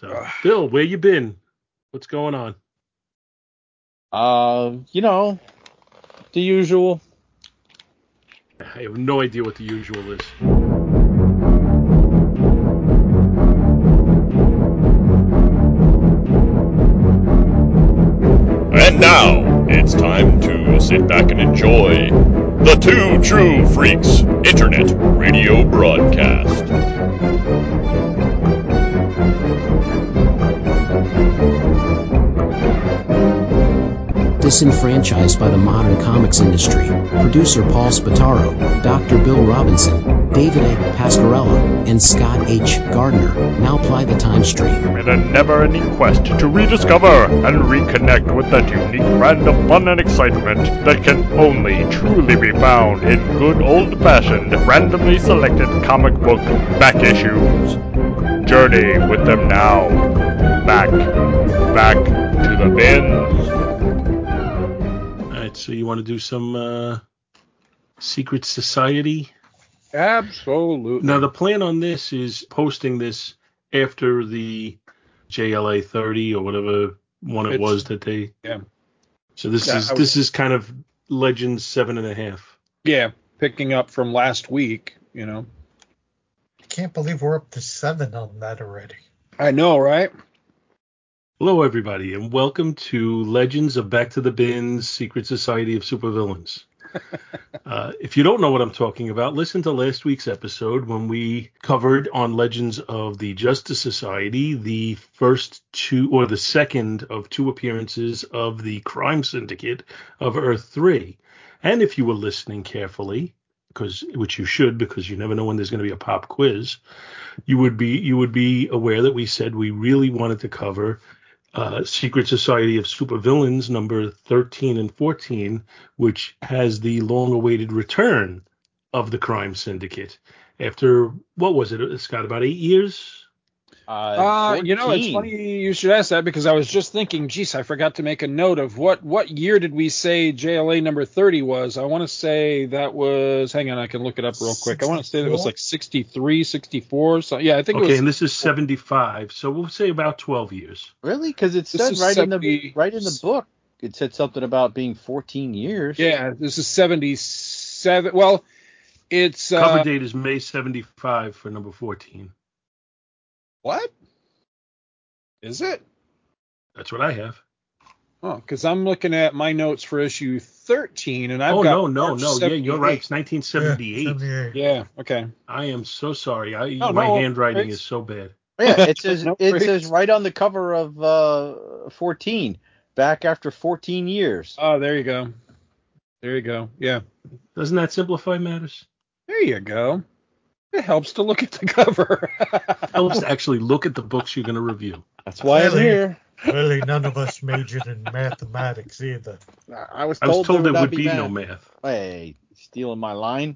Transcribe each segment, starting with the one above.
So, Bill, where you been? What's going on? The usual. I have no idea what the usual is. And now, it's time to sit back and enjoy the Two True Freaks Internet Radio Broadcast. Disenfranchised by the modern comics industry, producer Paul Spataro, Dr. Bill Robinson, David A. Pasquarella, and Scott H. Gardner now ply the time stream. In a never-ending quest to rediscover and reconnect with that unique brand of fun and excitement that can only truly be found in good old-fashioned, randomly selected comic book back issues. Journey with them now. Back to the bins. So you want to do some Secret Society? Absolutely. Now, the plan on this is posting this after the JLA 30 or whatever one it was that they... Yeah. So this is kind of Legends 7.5. Yeah, picking up from last week, I can't believe we're up to 7 on that already. I know, right? Hello, everybody, and welcome to Legends of Back to the Bins, Secret Society of Supervillains. If you don't know what I'm talking about, listen to last week's episode when we covered on Legends of the Justice Society the first two, or the second of two appearances of the crime syndicate of Earth 3. And if you were listening carefully, which you should, because you never know when there's going to be a pop quiz, you would be aware that we said we really wanted to cover Secret Society of Supervillains number 13 and 14, which has the long-awaited return of the crime syndicate after, what was it, Scott, about 8 years? It's funny you should ask that, because I was just thinking, geez, I forgot to make a note of what year did we say JLA number 30 was. I want to say that was, hang on, I can look it up real quick. 64? I want to say that was like 63, 64. So yeah, I think it was. Okay, and this is 75, so we'll say about 12 years. Really? Because it said right in the book, it said something about being 14 years. Yeah, this is 77. Well, it's cover date is May 75 for number 14. What? Is it? That's what I have. Oh, because I'm looking at my notes for issue 13, and I've got... No. Yeah, you're right. It's 1978. Yeah, okay. I am so sorry. My handwriting is so bad. Yeah, it says right on the cover of 14, back after 14 years. Oh, there you go. Yeah. Doesn't that simplify matters? There you go. It helps to look at the cover. It helps to actually look at the books you're going to review. That's why I'm here. Really, none of us majored in mathematics either. I was told there would be no math. Hey, stealing my line.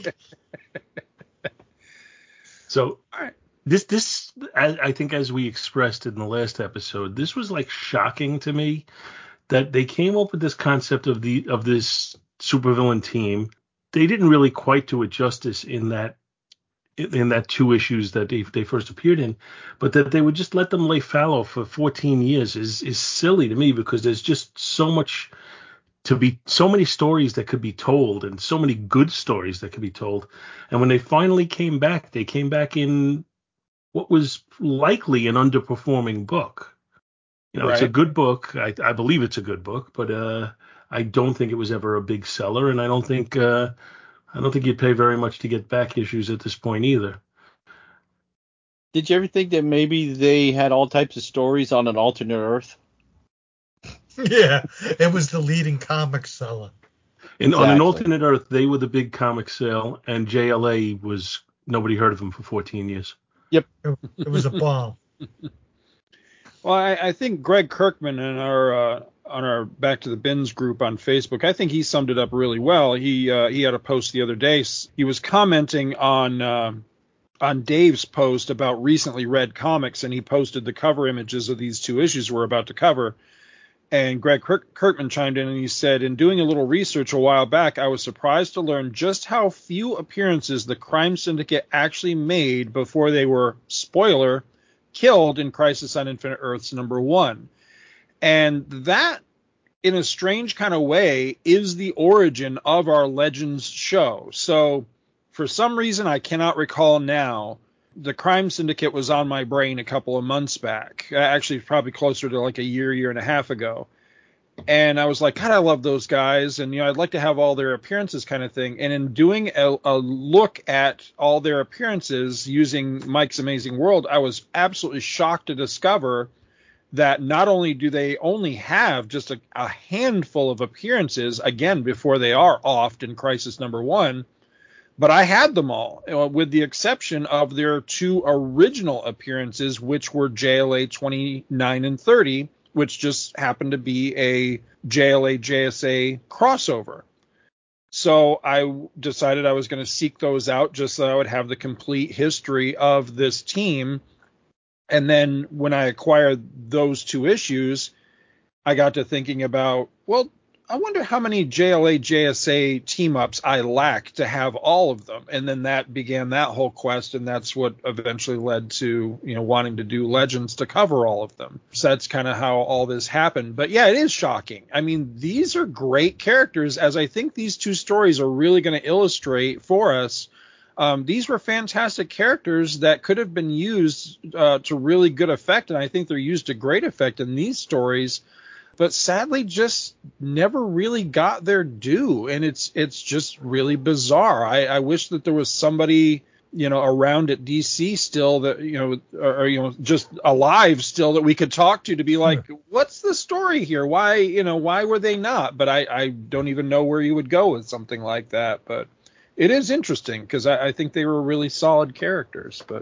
So this, I think, as we expressed in the last episode, this was like shocking to me that they came up with this concept of this supervillain team. They didn't really quite do it justice in that two issues that they first appeared in, but that they would just let them lay fallow for 14 years is silly to me, because there's just so many stories that could be told, and so many good stories that could be told. And when they finally came back, they came back in what was likely an underperforming book. Right. It's a good book. I believe it's a good book, but I don't think it was ever a big seller, and I don't think you'd pay very much to get back issues at this point either. Did you ever think that maybe they had all types of stories on an alternate Earth? Yeah, it was the leading comic seller. Exactly. On an alternate Earth, they were the big comic sale, and JLA was, nobody heard of them for 14 years. Yep. It was a bomb. Well, I think Greg Kirkman on our Back to the Bins group on Facebook, I think he summed it up really well. He had a post the other day. He was commenting on Dave's post about recently read comics, and he posted the cover images of these two issues we're about to cover. And Greg Kirkman chimed in and he said, in doing a little research a while back, I was surprised to learn just how few appearances the Crime Syndicate actually made before they were, spoiler, killed in Crisis on Infinite Earths #1. And that, in a strange kind of way, is the origin of our Legends show. So for some reason, I cannot recall now, the Crime Syndicate was on my brain a couple of months back. Actually, probably closer to like a year and a half ago. And I was like, God, I love those guys. And, I'd like to have all their appearances kind of thing. And in doing a look at all their appearances using Mike's Amazing World, I was absolutely shocked to discover that not only do they only have just a handful of appearances, again, before they are offed in Crisis #1, but I had them all, with the exception of their 2 original appearances, which were JLA 29 and 30, which just happened to be a JLA-JSA crossover. So I decided I was going to seek those out just so I would have the complete history of this team. And then when I acquired those 2 issues, I got to thinking about, well, I wonder how many JLA-JSA team-ups I lack to have all of them. And then that began that whole quest, and that's what eventually led to, wanting to do Legends to cover all of them. So that's kind of how all this happened. But yeah, it is shocking. I mean, these are great characters, as I think these 2 stories are really going to illustrate for us. These were fantastic characters that could have been used to really good effect, and I think they're used to great effect in these stories, but sadly just never really got their due, and it's just really bizarre. I wish that there was somebody, around at DC still that, or just alive still that we could talk to be like, what's the story here? Why were they not? But I don't even know where you would go with something like that, but it is interesting because I think they were really solid characters. But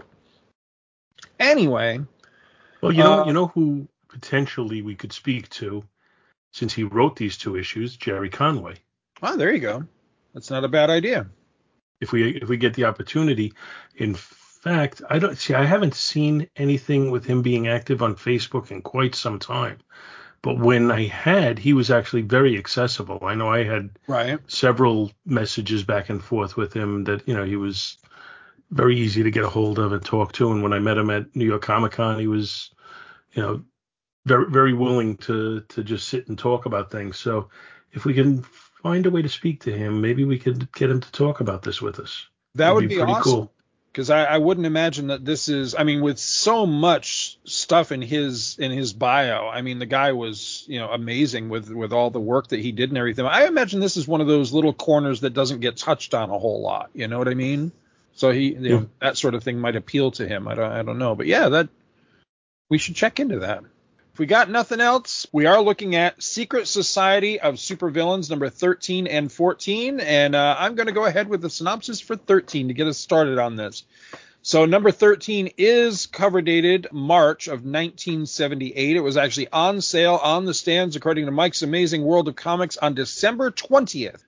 anyway. Well, you know who potentially we could speak to, since he wrote these 2 issues, Jerry Conway. Oh, there you go. That's not a bad idea. If we get the opportunity. In fact, I haven't seen anything with him being active on Facebook in quite some time. But when I had, he was actually very accessible. I know I had several messages back and forth with him that, he was very easy to get a hold of and talk to. And when I met him at New York Comic Con, he was, very, very willing to just sit and talk about things. So if we can find a way to speak to him, maybe we could get him to talk about this with us. That would be pretty awesome. Cool. Because I wouldn't imagine that this is, with so much stuff in his bio, the guy was, amazing with all the work that he did and everything. I imagine this is one of those little corners that doesn't get touched on a whole lot. You know what I mean? So that sort of thing might appeal to him. I don't know. But yeah, we should check into that. If we got nothing else, we are looking at Secret Society of Supervillains number 13 and 14, and I'm going to go ahead with the synopsis for 13 to get us started on this. So number 13 is cover dated March of 1978. It was actually on sale on the stands, according to Mike's Amazing World of Comics, on December 20th,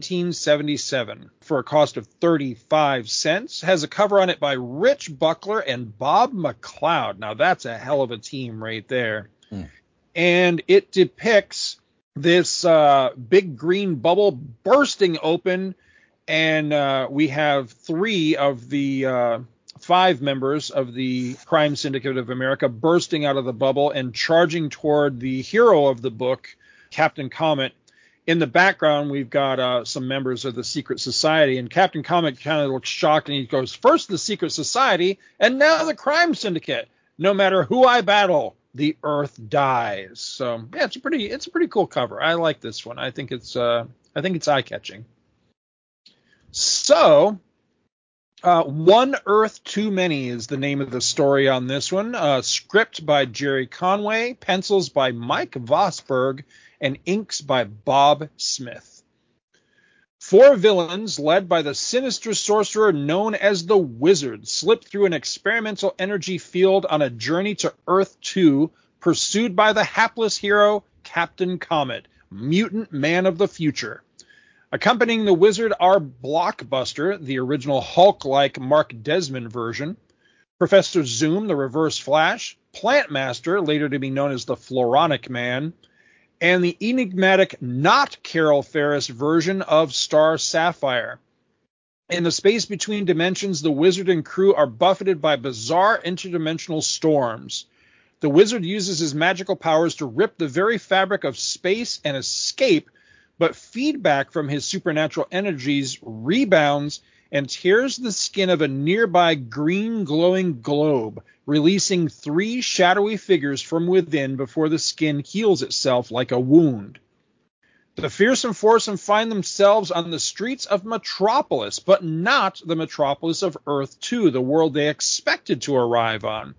1977, for a cost of 35 cents. Has a cover on it by Rich Buckler and Bob McLeod. Now, that's a hell of a team right there. And it depicts this big green bubble bursting open, and we have 3 of the 5 members of the Crime Syndicate of America bursting out of the bubble and charging toward the hero of the book, Captain Comet. In the background, we've got some members of the Secret Society, and Captain Comet kind of looks shocked, and he goes, first the Secret Society, and now the Crime Syndicate. No matter who I battle, the Earth dies. So yeah, it's a pretty cool cover. I like this one. I think it's eye-catching. So, One Earth Too Many is the name of the story on this one. Script by Jerry Conway, pencils by Mike Vosberg, and inks by Bob Smith. 4 villains, led by the sinister sorcerer known as the Wizard, slip through an experimental energy field on a journey to Earth 2, pursued by the hapless hero, Captain Comet, mutant man of the future. Accompanying the Wizard are Blockbuster, the original Hulk-like Mark Desmond version, Professor Zoom, the Reverse Flash, Plant Master, later to be known as the Floronic Man, and the enigmatic not Carol Ferris version of Star Sapphire. In the space between dimensions, the Wizard and crew are buffeted by bizarre interdimensional storms. The Wizard uses his magical powers to rip the very fabric of space and escape, but feedback from his supernatural energies rebounds and tears the skin of a nearby green glowing globe, releasing 3 shadowy figures from within before the skin heals itself like a wound. The fearsome foursome find themselves on the streets of Metropolis, but not the Metropolis of Earth 2, the world they expected to arrive on.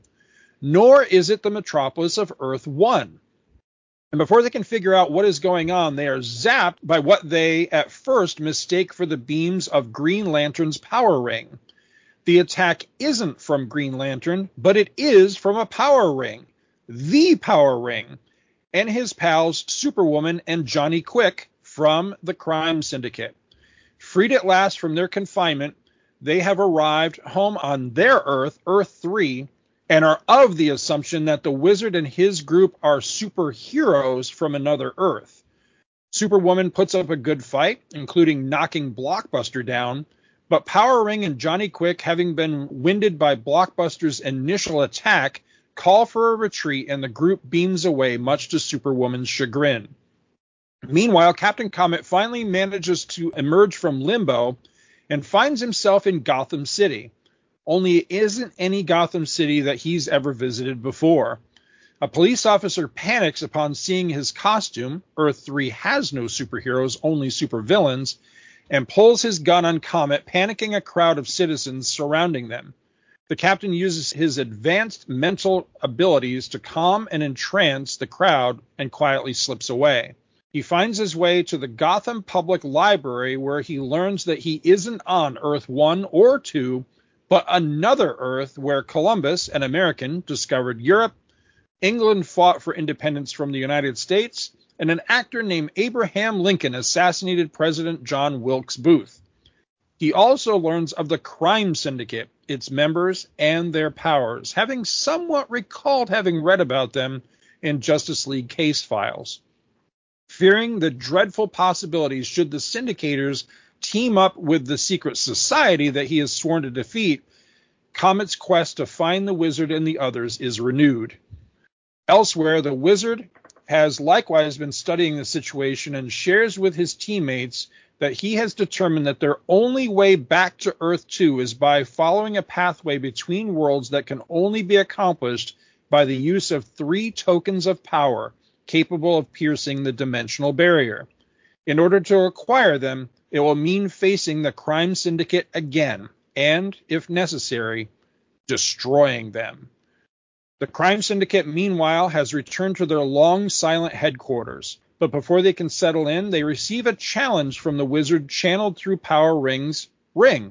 Nor is it the Metropolis of Earth 1. And before they can figure out what is going on, they are zapped by what they at first mistake for the beams of Green Lantern's power ring. The attack isn't from Green Lantern, but it is from a power ring. The power ring. And his pals Superwoman and Johnny Quick from the Crime Syndicate. Freed at last from their confinement, they have arrived home on their Earth, Earth 3, and are of the assumption that the Wizard and his group are superheroes from another Earth. Superwoman puts up a good fight, including knocking Blockbuster down, but Power Ring and Johnny Quick, having been winded by Blockbuster's initial attack, call for a retreat and the group beams away, much to Superwoman's chagrin. Meanwhile, Captain Comet finally manages to emerge from limbo and finds himself in Gotham City. Only it isn't any Gotham City that he's ever visited before. A police officer panics upon seeing his costume, Earth 3 has no superheroes, only supervillains, and pulls his gun on Comet, panicking a crowd of citizens surrounding them. The captain uses his advanced mental abilities to calm and entrance the crowd and quietly slips away. He finds his way to the Gotham Public Library, where he learns that he isn't on Earth 1 or 2, but another Earth where Columbus, an American, discovered Europe, England fought for independence from the United States, and an actor named Abraham Lincoln assassinated President John Wilkes Booth. He also learns of the Crime Syndicate, its members, and their powers, having somewhat recalled having read about them in Justice League case files. Fearing the dreadful possibilities should the Syndicators team up with the secret society that he has sworn to defeat, Comet's quest to find the Wizard and the others is renewed. Elsewhere, the Wizard has likewise been studying the situation and shares with his teammates that he has determined that their only way back to Earth 2 is by following a pathway between worlds that can only be accomplished by the use of 3 tokens of power capable of piercing the dimensional barrier. In order to acquire them, it will mean facing the Crime Syndicate again, and, if necessary, destroying them. The Crime Syndicate, meanwhile, has returned to their long silent headquarters, but before they can settle in, they receive a challenge from the Wizard channeled through Power Ring's ring.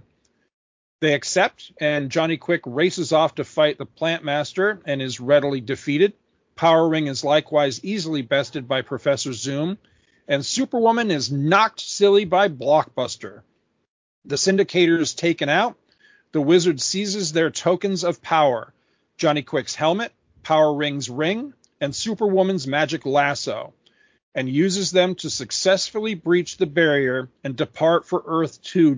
They accept, and Johnny Quick races off to fight the Plant Master and is readily defeated. Power Ring is likewise easily bested by Professor Zoom, and Superwoman is knocked silly by Blockbuster. The Syndicator is taken out. The Wizard seizes their tokens of power: Johnny Quick's helmet, Power Ring's ring, and Superwoman's magic lasso, and uses them to successfully breach the barrier and depart for Earth 2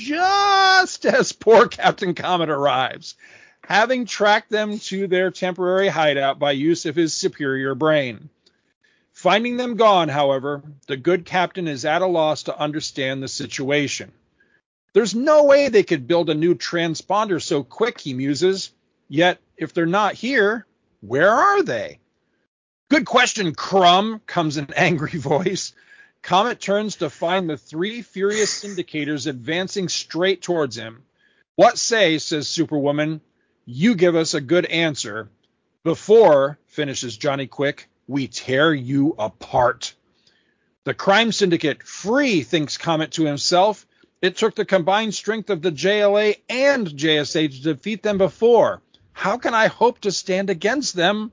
just as poor Captain Comet arrives, having tracked them to their temporary hideout by use of his superior brain. Finding them gone, however, the good captain is at a loss to understand the situation. There's no way they could build a new transponder so quick, he muses. Yet, if they're not here, where are they? Good question, Crumb, comes an angry voice. Comet turns to find the 3 furious Syndicators advancing straight towards him. What say, says Superwoman, you give us a good answer before, finishes Johnny Quick, we tear you apart. The Crime Syndicate, free, thinks Comet to himself. It took the combined strength of the JLA and JSA to defeat them before. How can I hope to stand against them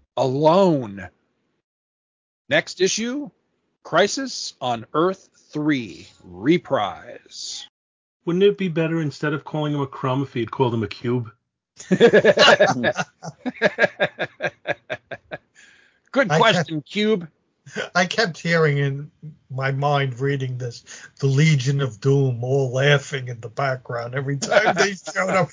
alone? Next issue, Crisis on Earth 3, Reprise. Wouldn't it be better instead of calling him a crumb if he'd called him a cube? Good question, Cube. I kept hearing in my mind reading this. The Legion of Doom all laughing in the background every time they showed up.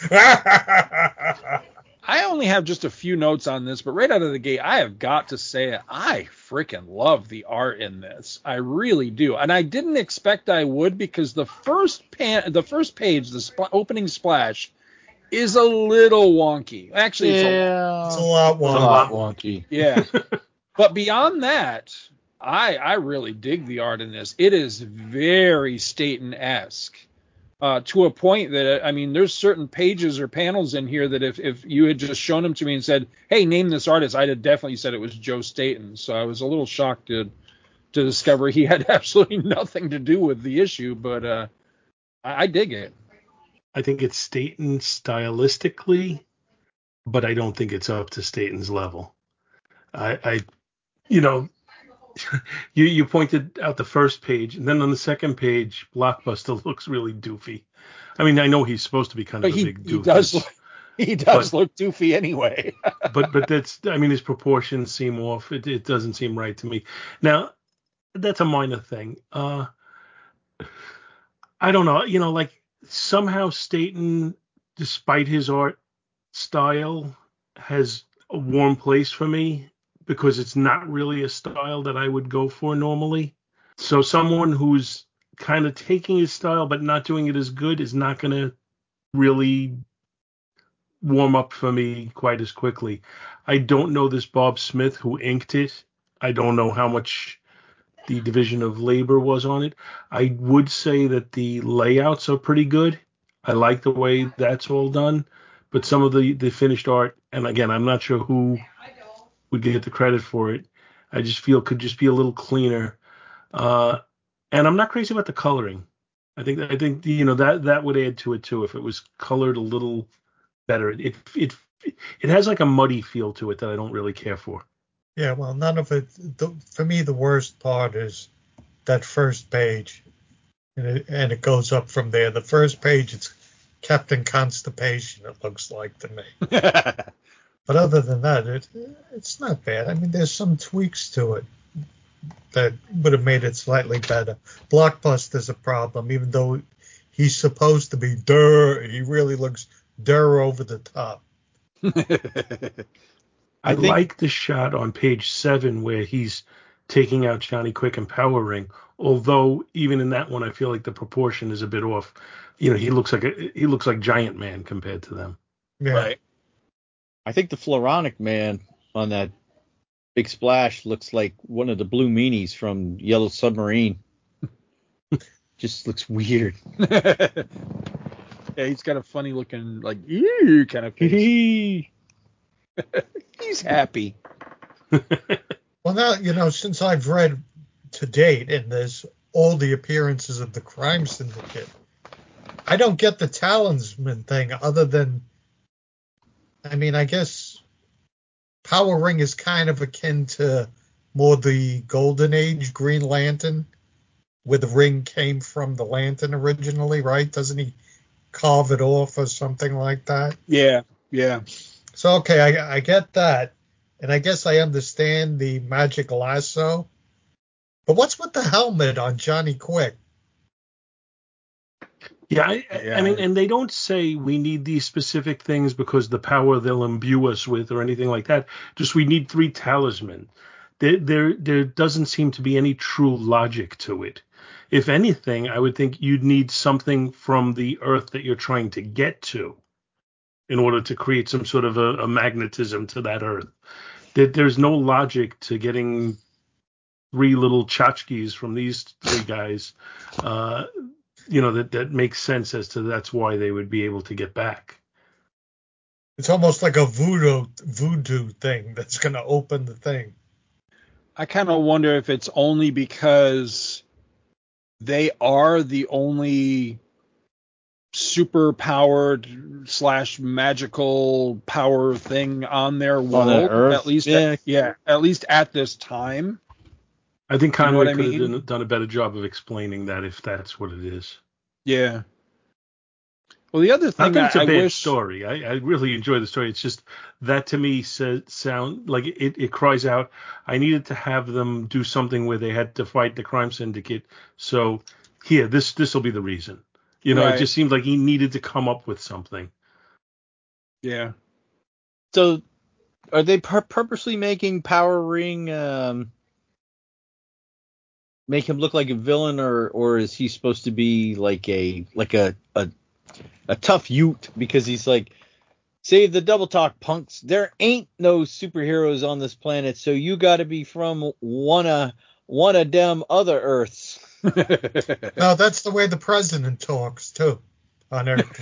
I only have just a few notes on this, but right out of the gate, I have got to say it. I freaking love the art in this. I really do. And I didn't expect I would, because the first page, the opening splash, is a little wonky. Actually, it's a lot wonky. Yeah. But beyond that, I really dig the art in this. It is very Staten-esque. To a point that, I mean, there's certain pages or panels in here that if you had just shown them to me and said, hey, name this artist, I'd have definitely said it was Joe Staten. So I was a little shocked to discover he had absolutely nothing to do with the issue, but I dig it. I think it's Staten stylistically, but I don't think it's up to Staten's level. You pointed out the first page, and then on the second page, Blockbuster looks really doofy. I mean, I know he's supposed to be kind of a big doofus. He does look doofy anyway. but that's, I mean, his proportions seem off. It doesn't seem right to me. Now, that's a minor thing. I don't know. Like somehow Staten, despite his art style, has a warm place for me, because it's not really a style that I would go for normally. So someone who's kind of taking his style but not doing it as good is not going to really warm up for me quite as quickly. I don't know this Bob Smith who inked it. I don't know how much the division of labor was on it. I would say that the layouts are pretty good. I like the way that's all done. But some of the finished art, and again, I'm not sure who would get the credit for it, I just feel could just be a little cleaner. And I'm not crazy about the coloring. I think that would add to it too if it was colored a little better. It has like a muddy feel to it that I don't really care for. Yeah, well, none of it. For me, the worst part is that first page, and it goes up from there. The first page, it's Captain Constipation. It looks like to me. But other than that, it's not bad. I mean, there's some tweaks to it that would have made it slightly better. Blockbuster's a problem, even though he's supposed to be he really looks over the top. I like the shot on page 7 where he's taking out Johnny Quick and Power Ring, although even in that one I feel like the proportion is a bit off. He looks like Giant Man compared to them. Yeah. Right. I think the Floronic Man on that big splash looks like one of the blue meanies from Yellow Submarine. Just looks weird. Yeah, he's got a funny looking, like, ew kind of face. He's happy. Well, now, since I've read to date in this all the appearances of the Crime Syndicate, I don't get the talisman thing other than, I mean, I guess Power Ring is kind of akin to more the Golden Age Green Lantern, where the ring came from the lantern originally, right? Doesn't he carve it off or something like that? Yeah. So, okay, I get that. And I guess I understand the magic lasso. But what's with the helmet on Johnny Quick? Yeah, I mean, and they don't say we need these specific things because the power they'll imbue us with or anything like that. Just we need 3 talisman. There doesn't seem to be any true logic to it. If anything, I would think you'd need something from the Earth that you're trying to get to in order to create some sort of a magnetism to that Earth. There's no logic to getting 3 little tchotchkes from these 3 guys. That makes sense as to that's why they would be able to get back. It's almost like a voodoo thing that's going to open the thing. I kind of wonder if it's only because they are the only super powered / magical power thing on their world, at least at least at this time. I think Conway could have done a better job of explaining that if that's what it is. Yeah. Well, the other Not thing that it's a I bad wish. story. I really enjoy the story. It's just that to me sound like it cries out. I needed to have them do something where they had to fight the crime syndicate. So here, this will be the reason. You know, it Right. just seemed like he needed to come up with something. Yeah. So, are they purposely making Power Ring make him look like a villain, or is he supposed to be like a tough Ute because he's like, save the double talk, punks. There ain't no superheroes on this planet, so you got to be from one of them other Earths. No, that's the way the president talks too on Earth.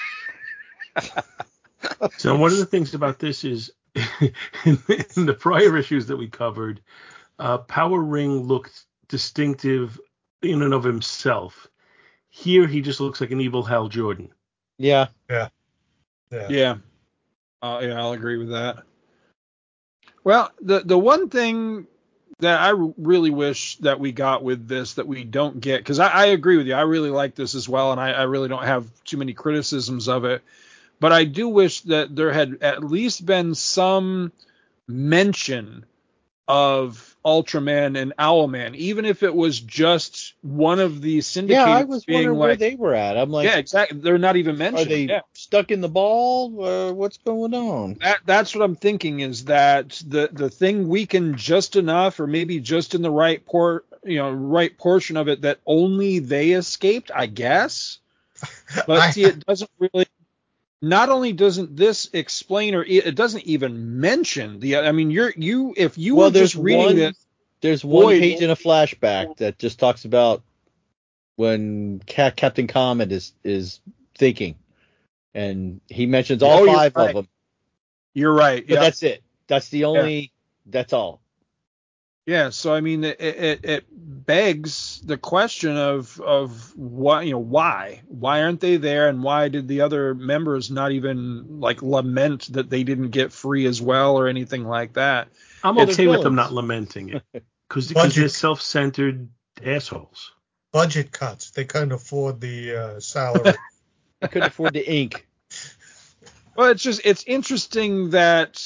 So one of the things about this is in the prior issues that we covered, Power Ring looked distinctive in and of himself. Here he just looks like an evil Hal Jordan. Yeah. Yeah. Yeah. I'll agree with that. Well, the one thing that I really wish that we got with this that we don't get, because I agree with you. I really like this as well, and I really don't have too many criticisms of it. But I do wish that there had at least been some mention of Ultraman and Owlman, even if it was just one of the syndicators Yeah, I was being wondering like, where they were at. I'm like, yeah, exactly. They're not even are mentioned. they Yeah. stuck in the ball? What's going on? That's what I'm thinking, is that the thing weakened just enough, or maybe just in the right portion of it, that only they escaped, I guess. But see, it doesn't really. Not only doesn't this explain, or it doesn't even mention the. I mean, if you were just reading it. There's one page in a flashback that just talks about when Captain Comet is thinking, and he mentions all five of them. You're right. But that's it. That's the only. That's all. Yeah. So I mean, it begs the question of why aren't they there, and why did the other members not even like lament that they didn't get free as well or anything like that? I'm okay with them not lamenting it because they're self-centered assholes. Budget cuts. They couldn't afford the salary. They couldn't afford the ink. Well, it's interesting that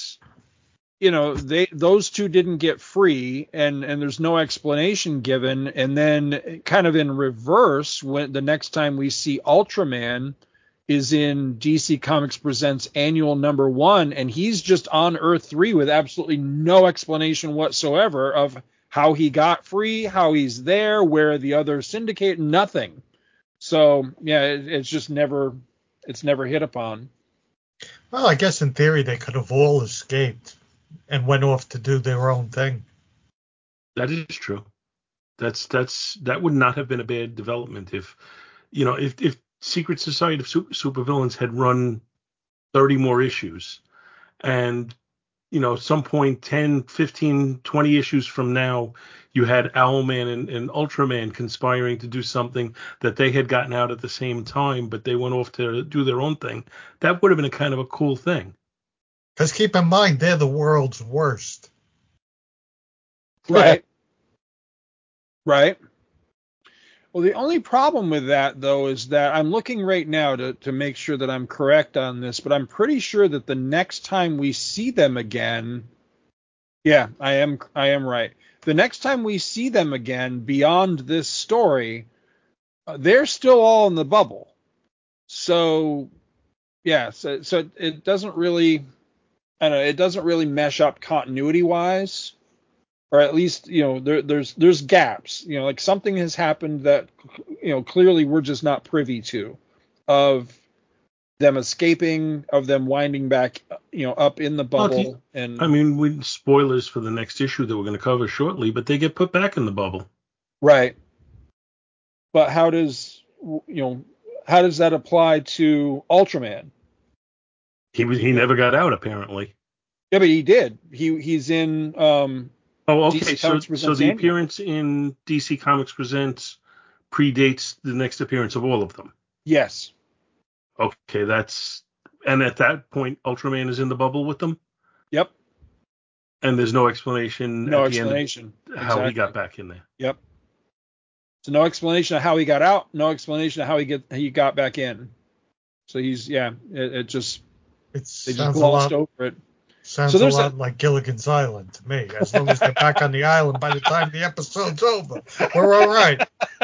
those two didn't get free, and there's no explanation given, and then kind of in reverse, when the next time we see Ultraman is in DC Comics Presents Annual #1, and he's just on Earth 3 with absolutely no explanation whatsoever of how he got free, how he's there, where the other syndicate, nothing. So yeah, it's never hit upon. Well, I guess in theory they could have all escaped and went off to do their own thing. That is true. That would not have been a bad development if Secret Society of Supervillains had run 30 more issues, and some point 10, 15, 20 issues from now, you had Owlman and Ultraman conspiring to do something that they had gotten out at the same time, but they went off to do their own thing. That would have been a kind of a cool thing. Because keep in mind, they're the world's worst. Right. Right. Well, the only problem with that, though, is that I'm looking right now to make sure that I'm correct on this, but I'm pretty sure that the next time we see them again, yeah, I am right. The next time we see them again beyond this story, they're still all in the bubble. So, yeah, so it doesn't really, I don't know, it doesn't really mesh up continuity-wise. Or at least, there's gaps, like something has happened that, clearly we're just not privy to, of them escaping, of them winding back, up in the bubble. And I mean, spoilers for the next issue that we're going to cover shortly, but they get put back in the bubble. Right. But how does that apply to Ultraman? He never got out, apparently. Yeah, but he did. He's in, Oh, okay. So the appearance in DC Comics Presents predates the next appearance of all of them. Yes. Okay, and at that point, Ultraman is in the bubble with them. Yep. And there's no explanation. No at the explanation end of how he got back in there. Yep. So no explanation of how he got out. No explanation of how he got back in. So he's it just It they just sounds a glossed lot. over it. Sounds So a there's lot like Gilligan's Island to me. As long as they're back on the island by the time the episode's over, we're all right.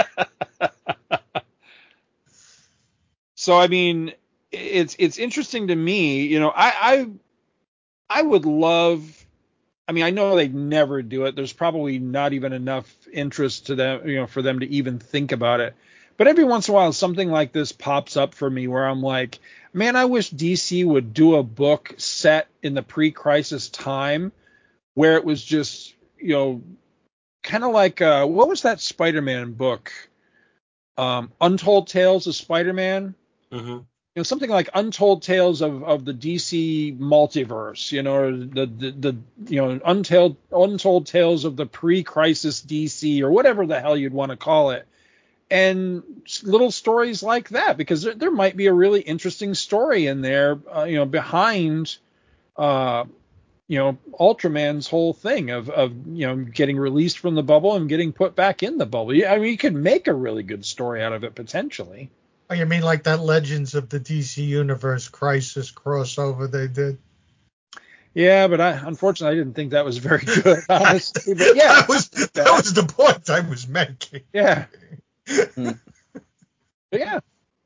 So I mean, it's interesting to me. You know, I would love. I mean, I know they'd never do it. There's probably not even enough interest to them, you know, for them to even think about it. But every once in a while, something like this pops up for me where I'm like, man, I wish DC would do a book set in the pre-crisis time where it was just, you know, kind of like, what was that Spider-Man book? Untold Tales of Spider-Man. Mm-hmm. You know, something like Untold Tales of the DC multiverse, you know, or the you know, Untold Tales of the pre-crisis DC, or whatever the hell you'd want to call it. And little stories like that, because there might be a really interesting story in there, you know, behind, you know, Ultraman's whole thing of, you know, getting released from the bubble and getting put back in the bubble. I mean, you could make a really good story out of it potentially. Oh, you mean like that Legends of the DC Universe Crisis crossover they did? Yeah, but unfortunately I didn't think that was very good, honestly. But yeah, that was the point I was making. Yeah. But yeah.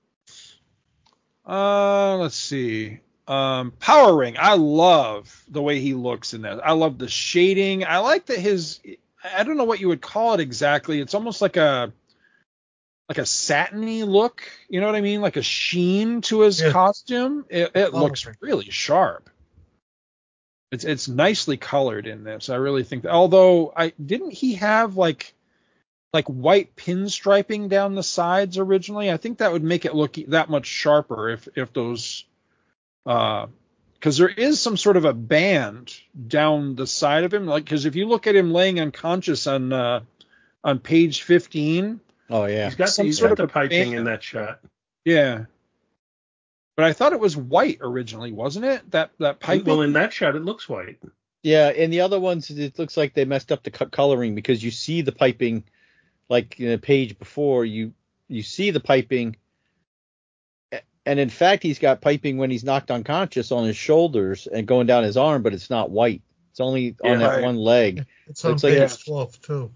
Let's see. Power Ring. I love the way he looks in that. I love the shading. I like that I don't know what you would call it exactly. It's almost like a satiny look, you know what I mean? Like a sheen to his costume. It looks really sharp. It's nicely colored in this. I really think that, although didn't he have like white pinstriping down the sides originally? I think that would make it look that much sharper if those, because there is some sort of a band down the side of him, like, because if you look at him laying unconscious on page 15. Oh yeah, he's got the piping in that shot. Yeah, but I thought it was white originally, wasn't it? That piping. Well, in that shot, it looks white. Yeah, in the other ones, it looks like they messed up the coloring, because you see the piping, like in a page before, you see the piping, and in fact, he's got piping when he's knocked unconscious on his shoulders and going down his arm, but it's not white. It's only on that one leg. It's on like page 12 too.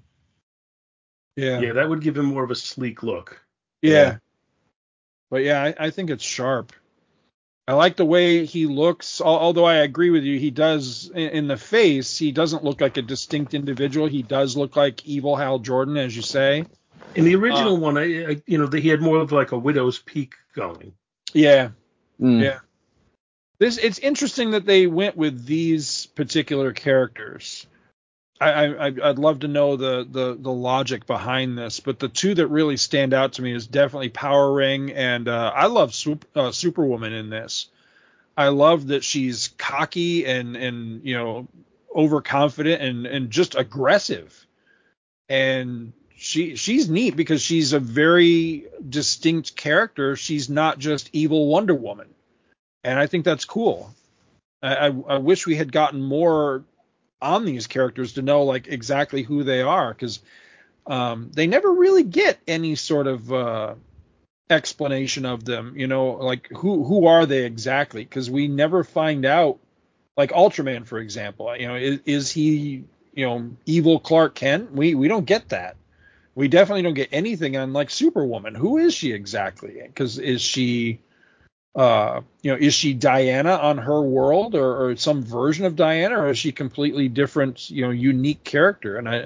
Yeah, that would give him more of a sleek look. Yeah. But yeah, I think it's sharp. I like the way he looks, although I agree with you, he does, in the face, he doesn't look like a distinct individual. He does look like evil Hal Jordan, as you say. In the original one, you know, he had more of like a widow's peak going. Yeah. Yeah. It's interesting that they went with these particular characters. I'd love to know the logic behind this, but the two that really stand out to me is definitely Power Ring, and I love Superwoman in this. I love that she's cocky and you know, overconfident and just aggressive, and she's neat because she's a very distinct character. She's not just evil Wonder Woman, and I think that's cool. I wish we had gotten more on these characters to know like exactly who they are, because they never really get any sort of explanation of them, you know, like who are they exactly, because we never find out. Like Ultraman, for example, you know, is he, you know, evil Clark Kent? We don't get that. We definitely don't get anything on like Superwoman. Who is she exactly? Because is she you know, is she Diana on her world, or some version of Diana, or is she completely different, you know, unique character? And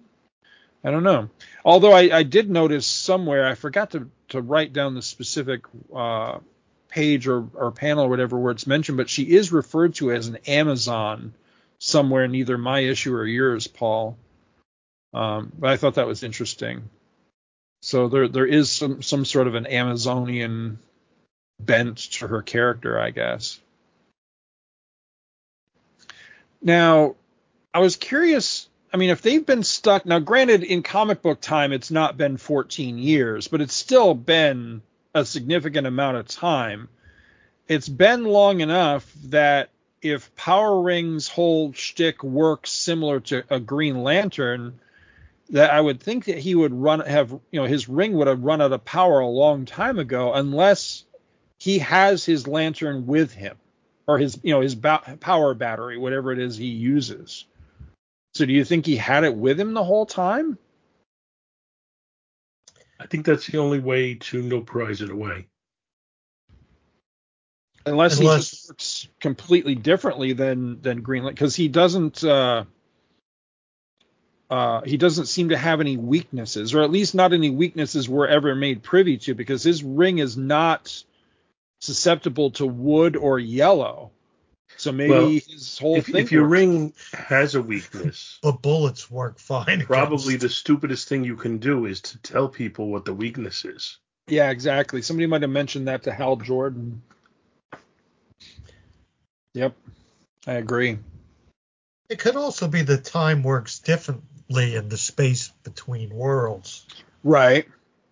I don't know. Although I did notice somewhere, I forgot to write down the specific page or panel or whatever where it's mentioned, but she is referred to as an Amazon somewhere in either my issue or yours, Paul. But I thought that was interesting. So there is some sort of an Amazonian bent to her character, I guess. Now, I was curious. I mean, if they've been stuck now, granted, in comic book time, it's not been 14 years, but it's still been a significant amount of time. It's been long enough that if Power Ring's whole shtick works similar to a Green Lantern, that I would think that he would his ring would have run out of power a long time ago, unless he has his lantern with him, or his power battery, whatever it is he uses. So do you think he had it with him the whole time? I think that's the only way to no prize it away. Unless he just works completely differently than Greenland, because he doesn't seem to have any weaknesses, or at least not any weaknesses we're ever made privy to, because his ring is not susceptible to wood or yellow. So maybe his whole thing. If your ring has a weakness, but bullets work fine. Probably the stupidest thing you can do is to tell people what the weakness is. Yeah, exactly. Somebody might have mentioned that to Hal Jordan. Yep, I agree. It could also be the time works differently in the space between worlds. Right.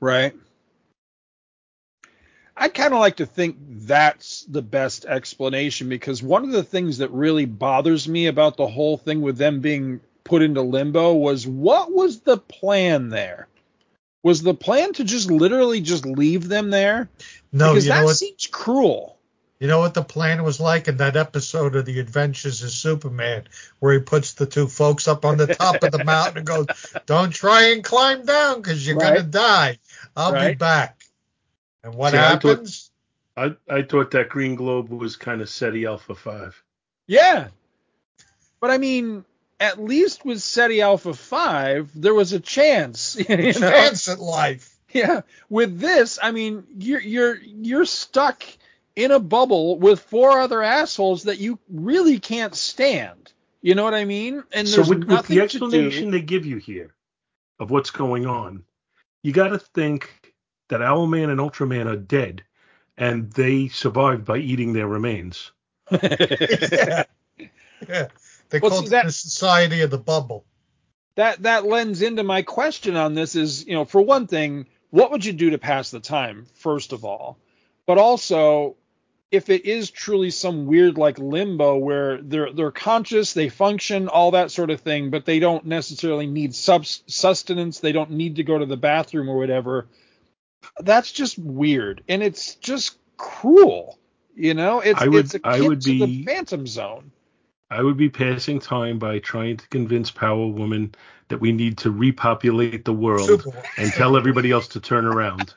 I kind of like to think that's the best explanation, because one of the things that really bothers me about the whole thing with them being put into limbo was, what was the plan there? Was the plan to just literally just leave them there? No, because that seems cruel. You know what the plan was like in that episode of The Adventures of Superman, where he puts the two folks up on the top of the mountain and goes, "Don't try and climb down because you're going to die. I'll be back." And what happens? I thought that green globe was kind of SETI Alpha 5. Yeah. But I mean, at least with SETI Alpha 5, there was a chance. Chance at life. Yeah. With this, I mean, you're stuck in a bubble with 4 other assholes that you really can't stand. You know what I mean? And so with the explanation they give you here of what's going on, you got to think that Owlman and Ultraman are dead, and they survived by eating their remains. Yeah. They call it the Society of the Bubble. That lends into my question on this is, for one thing, what would you do to pass the time, first of all? But also, if it is truly some weird like limbo where they're conscious, they function, all that sort of thing, but they don't necessarily need sustenance, they don't need to go to the bathroom or whatever, that's just weird, and it's just cruel. It's akin to the Phantom Zone. I would be passing time by trying to convince Power Woman that we need to repopulate the world and tell everybody else to turn around.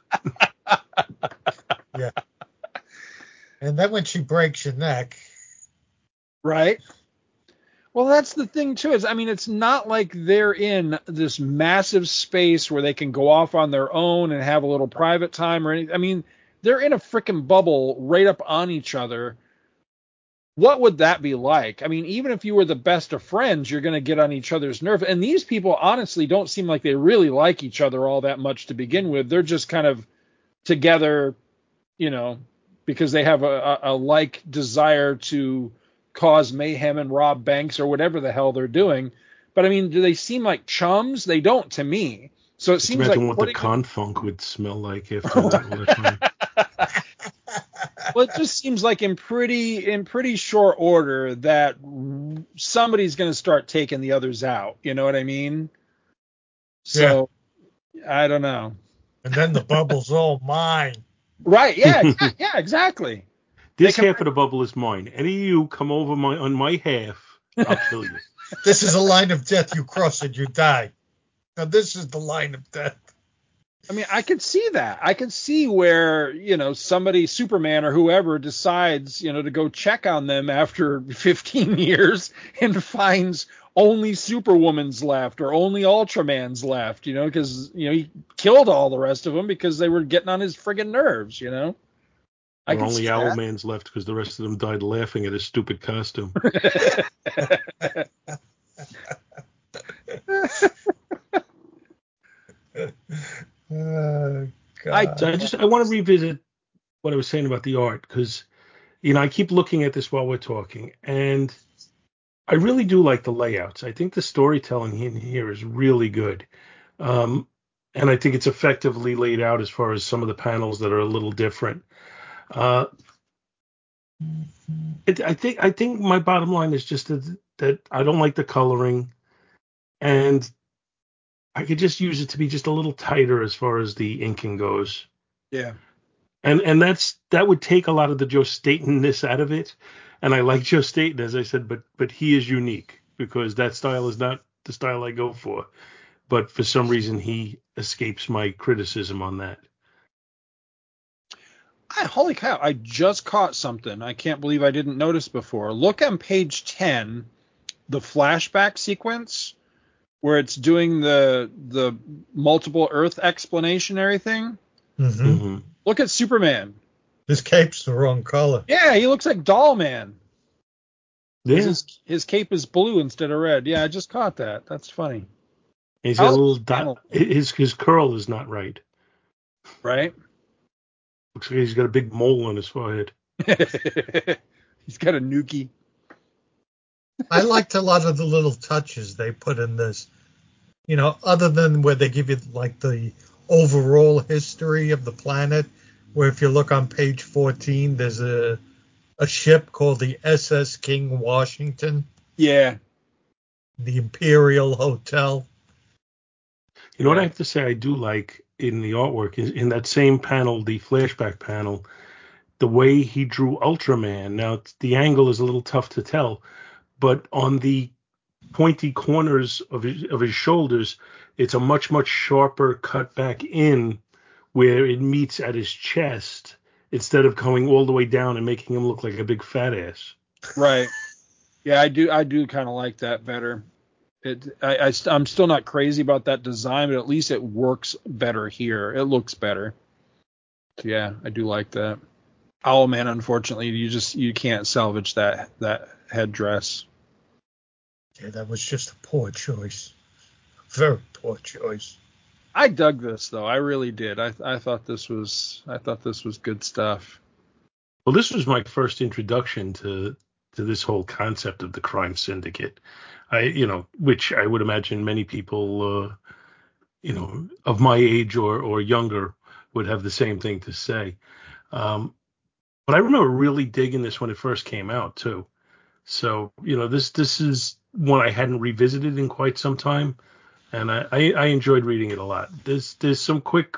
Yeah. And then when she breaks your neck. Right. Well, that's the thing, too. It's not like they're in this massive space where they can go off on their own and have a little private time or anything. They're in a freaking bubble right up on each other. What would that be like? Even if you were the best of friends, you're going to get on each other's nerve. And these people, honestly, don't seem like they really like each other all that much to begin with. They're just kind of together, because they have a like desire to cause mayhem and rob banks or whatever the hell they're doing. But do they seem like chums? They don't to me. So it seems imagine like what the confunk would smell like after that. Well, it just seems like in pretty short order that somebody's going to start taking the others out. You know what I mean? So I don't know. And then the bubble's all mine. Right? Yeah. Yeah. Exactly. This half of the bubble is mine. Any of you come over on my half, I'll kill you. This is a line of death. You cross it, you die. Now this is the line of death. I could see that. I could see where, somebody, Superman or whoever, decides, to go check on them after 15 years and finds only Superwoman's left or only Ultraman's left, because, he killed all the rest of them because they were getting on his friggin' nerves, Or only Owlman's left because the rest of them died laughing at his stupid costume. God. I want to revisit what I was saying about the art, because I keep looking at this while we're talking, and I really do like the layouts. I think the storytelling in here is really good, and I think it's effectively laid out as far as some of the panels that are a little different. I think my bottom line is just that I don't like the coloring, and I could just use it to be just a little tighter as far as the inking goes. Yeah. And that would take a lot of the Joe Staton-ness out of it. And I like Joe Staton, as I said, but he is unique because that style is not the style I go for. But for some reason, he escapes my criticism on that. Holy cow, I just caught something I can't believe I didn't notice before. Look on page 10, the flashback sequence where it's doing the multiple Earth explanation thing. Mm-hmm. Mm-hmm. Look at Superman. His cape's the wrong color. Yeah, he looks like Doll Man. Yeah. His cape is blue instead of red. Yeah, I just caught that. That's funny. He's got a little dot. His curl is not right. Right? Looks like he's got a big mole on his forehead. He's got a nookie. I liked a lot of the little touches they put in this. You know, other than where they give you like the overall history of the planet, where if you look on page 14, there's a ship called the SS King Washington. Yeah. The Imperial Hotel. You know what I have to say I do like in the artwork is in that same panel, the flashback panel, the way he drew Ultraman. Now, the angle is a little tough to tell, but on the pointy corners of his shoulders, it's a much, much sharper cut back in where it meets at his chest instead of going all the way down and making him look like a big fat ass. Right. Yeah, I do kind of like that better. I'm still not crazy about that design, but at least it works better here. It looks better. So yeah, I do like that. Owlman, unfortunately, you can't salvage that headdress. Yeah, that was just a poor choice. Very poor choice. I dug this though. I really did. I thought this was good stuff. Well, this was my first introduction to this whole concept of the crime syndicate. Which I would imagine many people, of my age or younger would have the same thing to say. But I remember really digging this when it first came out too. So, this is one I hadn't revisited in quite some time, and I enjoyed reading it a lot. There's some quick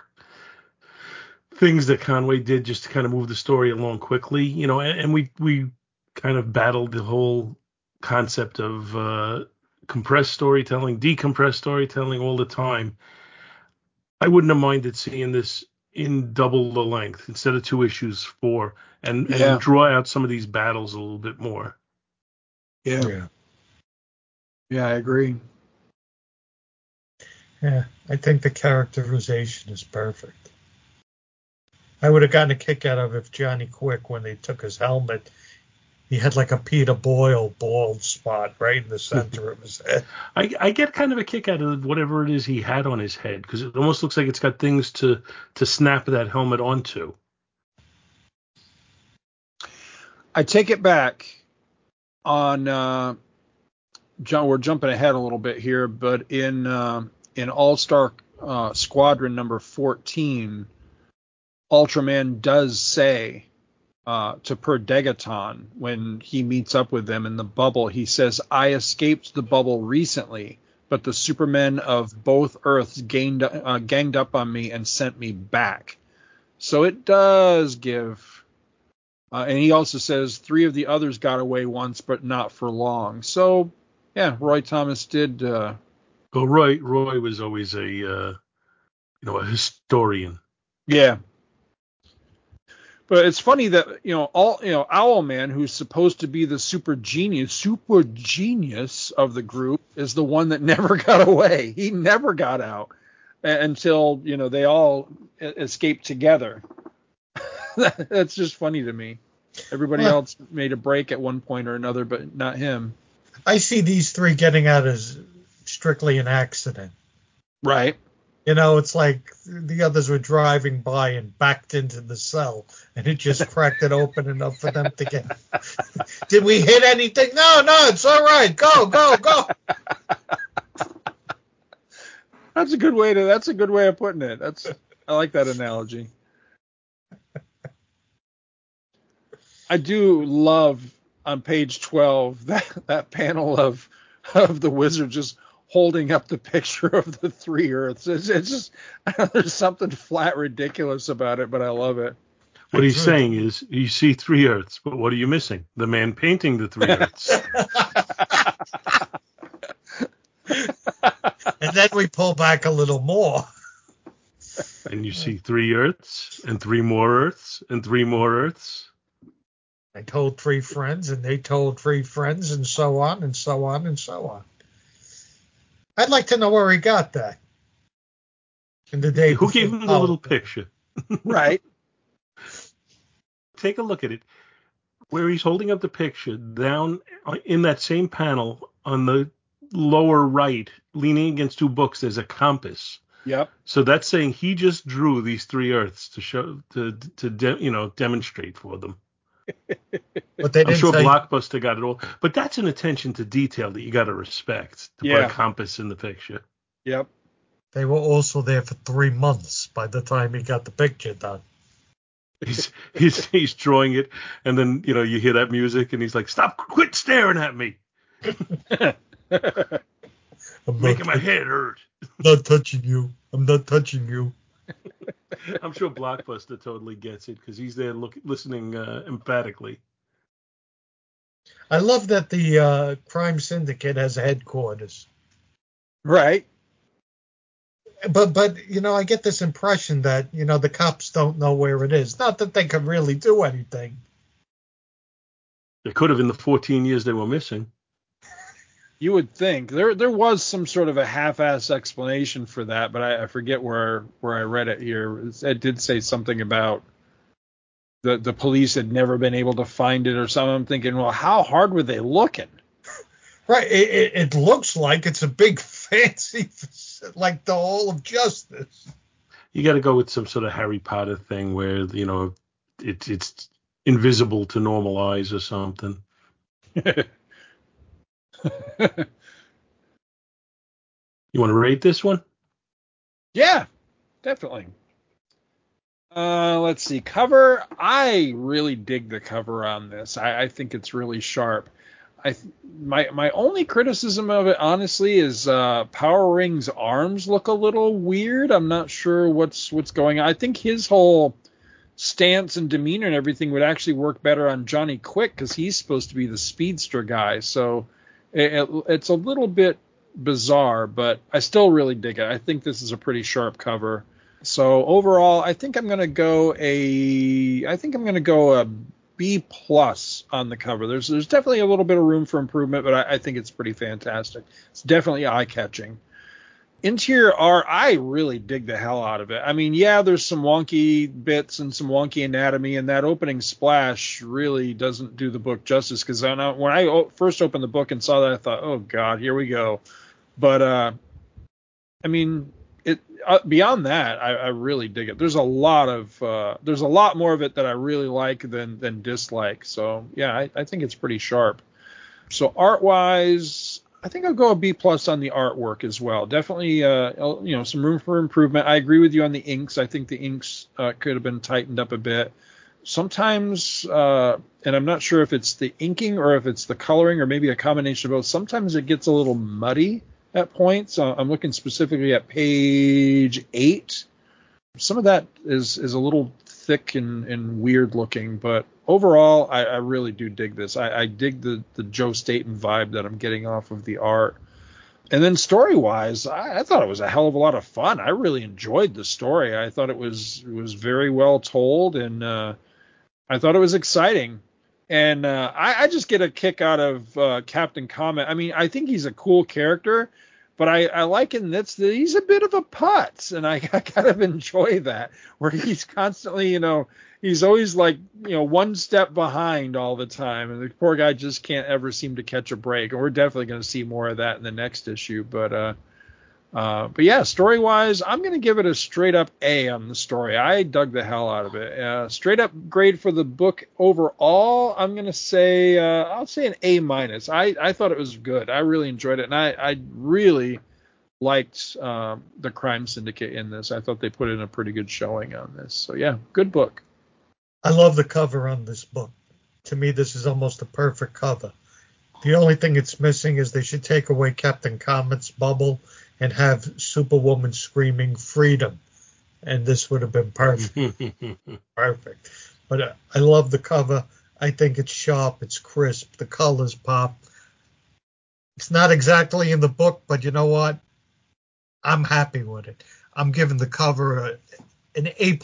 things that Conway did just to kind of move the story along quickly, and we kind of battled the whole concept of compressed storytelling, decompressed storytelling all the time. I wouldn't have minded seeing this in double the length instead of 2 issues, 4, and draw out some of these battles a little bit more. Yeah, I agree. Yeah, I think the characterization is perfect. I would have gotten a kick out of if Johnny Quick, when they took his helmet, he had like a Peter Boyle bald spot right in the center of his head. I get kind of a kick out of whatever it is he had on his head, because it almost looks like it's got things to snap that helmet onto. I take it back on John. We're jumping ahead a little bit here, but in All-Star Squadron number 14, Ultraman does say to Per Degaton when he meets up with them in the bubble, he says, "I escaped the bubble recently, but the Supermen of both Earths ganged up on me and sent me back." So it does give. And he also says 3 of the others got away once, but not for long. So, yeah, Roy Thomas did. Well, Roy was always a historian. Yeah. But it's funny that, Owlman, who's supposed to be the super genius of the group, is the one that never got away. He never got out until, they all escaped together. That's just funny to me. Everybody else made a break at one point or another, but not him. I see these 3 getting out as strictly an accident. Right. It's like the others were driving by and backed into the cell, and it just cracked it open enough for them to get. Did we hit anything? No, it's all right. Go. That's a good way of putting it. I like that analogy. I do love on page 12 that panel of the Wizard just holding up the picture of the 3 Earths. It's just there's something flat ridiculous about it, but I love it. What he's saying is, you see 3 Earths, but what are you missing? The man painting the 3 Earths. And then we pull back a little more. And you see 3 Earths, and 3 more Earths, and 3 more Earths. I told 3 friends, and they told 3 friends, and so on, and so on, and so on. I'd like to know where he got that. In the day Who gave him the little picture? Right. Take a look at it. Where he's holding up the picture, down in that same panel on the lower right, leaning against 2 books, there's a compass. Yep. So that's saying he just drew these 3 Earths to show, demonstrate for them. But they I'm didn't sure say, Blockbuster got it all, but that's an attention to detail that you got to respect. To put a compass in the picture. Yep. They were also there for 3 months by the time he got the picture done. He's drawing it, and then you hear that music, and he's like, quit staring at me. I'm making my head hurt. Not touching you. I'm not touching you. I'm sure Blockbuster totally gets it because he's there listening emphatically. I love that the crime syndicate has a headquarters. Right. But I get this impression that, the cops don't know where it is. Not that they can really do anything. They could have in the 14 years they were missing. You would think there was some sort of a half-ass explanation for that, but I forget where I read it here. It did say something about the police had never been able to find it or something. I'm thinking, well, how hard were they looking? Right. It looks like it's a big fancy, like the Hall of Justice. You got to go with some sort of Harry Potter thing where, it's invisible to normal eyes or something. You want to rate this one? Yeah, definitely. Let's see. Cover. I really dig the cover on this. I think it's really sharp. My only criticism of it, honestly, is Power Ring's arms look a little weird. I'm not sure what's going on. I think his whole stance and demeanor and everything would actually work better on Johnny Quick because he's supposed to be the speedster guy. So it's a little bit bizarre, but I still really dig it. I think this is a pretty sharp cover. So overall, I think I'm going to go a B+ on the cover. There's definitely a little bit of room for improvement, but I think it's pretty fantastic. It's definitely eye-catching. Interior art, I really dig the hell out of it. I mean, yeah, there's some wonky bits and some wonky anatomy, and that opening splash really doesn't do the book justice, because when I first opened the book and saw that, I thought, oh, God, here we go. But, I mean, beyond that, I really dig it. There's a lot more of it that I really like than dislike. So, yeah, I think it's pretty sharp. So, art-wise, I think I'll go a B+ on the artwork as well. Definitely, some room for improvement. I agree with you on the inks. I think the inks could have been tightened up a bit. Sometimes, and I'm not sure if it's the inking or if it's the coloring or maybe a combination of both. Sometimes it gets a little muddy at points. I'm looking specifically at page 8. Some of that is a little thick and weird looking, but overall, I really do dig this. I dig the Joe Staton vibe that I'm getting off of the art. And then story-wise, I thought it was a hell of a lot of fun. I really enjoyed the story. I thought it was very well told, and I thought it was exciting. And I just get a kick out of Captain Comet. I mean, I think he's a cool character, but I like in this that he's a bit of a putz, and I kind of enjoy that, where he's constantly, he's always like, one step behind all the time, and the poor guy just can't ever seem to catch a break. And we're definitely going to see more of that in the next issue. But yeah, story-wise, I'm going to give it a straight-up A on the story. I dug the hell out of it. Straight-up grade for the book overall, I'm going to say, I'll say an A-. I thought it was good. I really enjoyed it, and I really liked the Crime Syndicate in this. I thought they put in a pretty good showing on this. So, yeah, good book. I love the cover on this book. To me, this is almost a perfect cover. The only thing it's missing is they should take away Captain Comet's bubble and have Superwoman screaming freedom. And this would have been perfect. Perfect. but I love the cover. I think it's sharp, it's crisp, the colors pop. It's not exactly in the book, but you know what? I'm happy with it. I'm giving the cover an A+.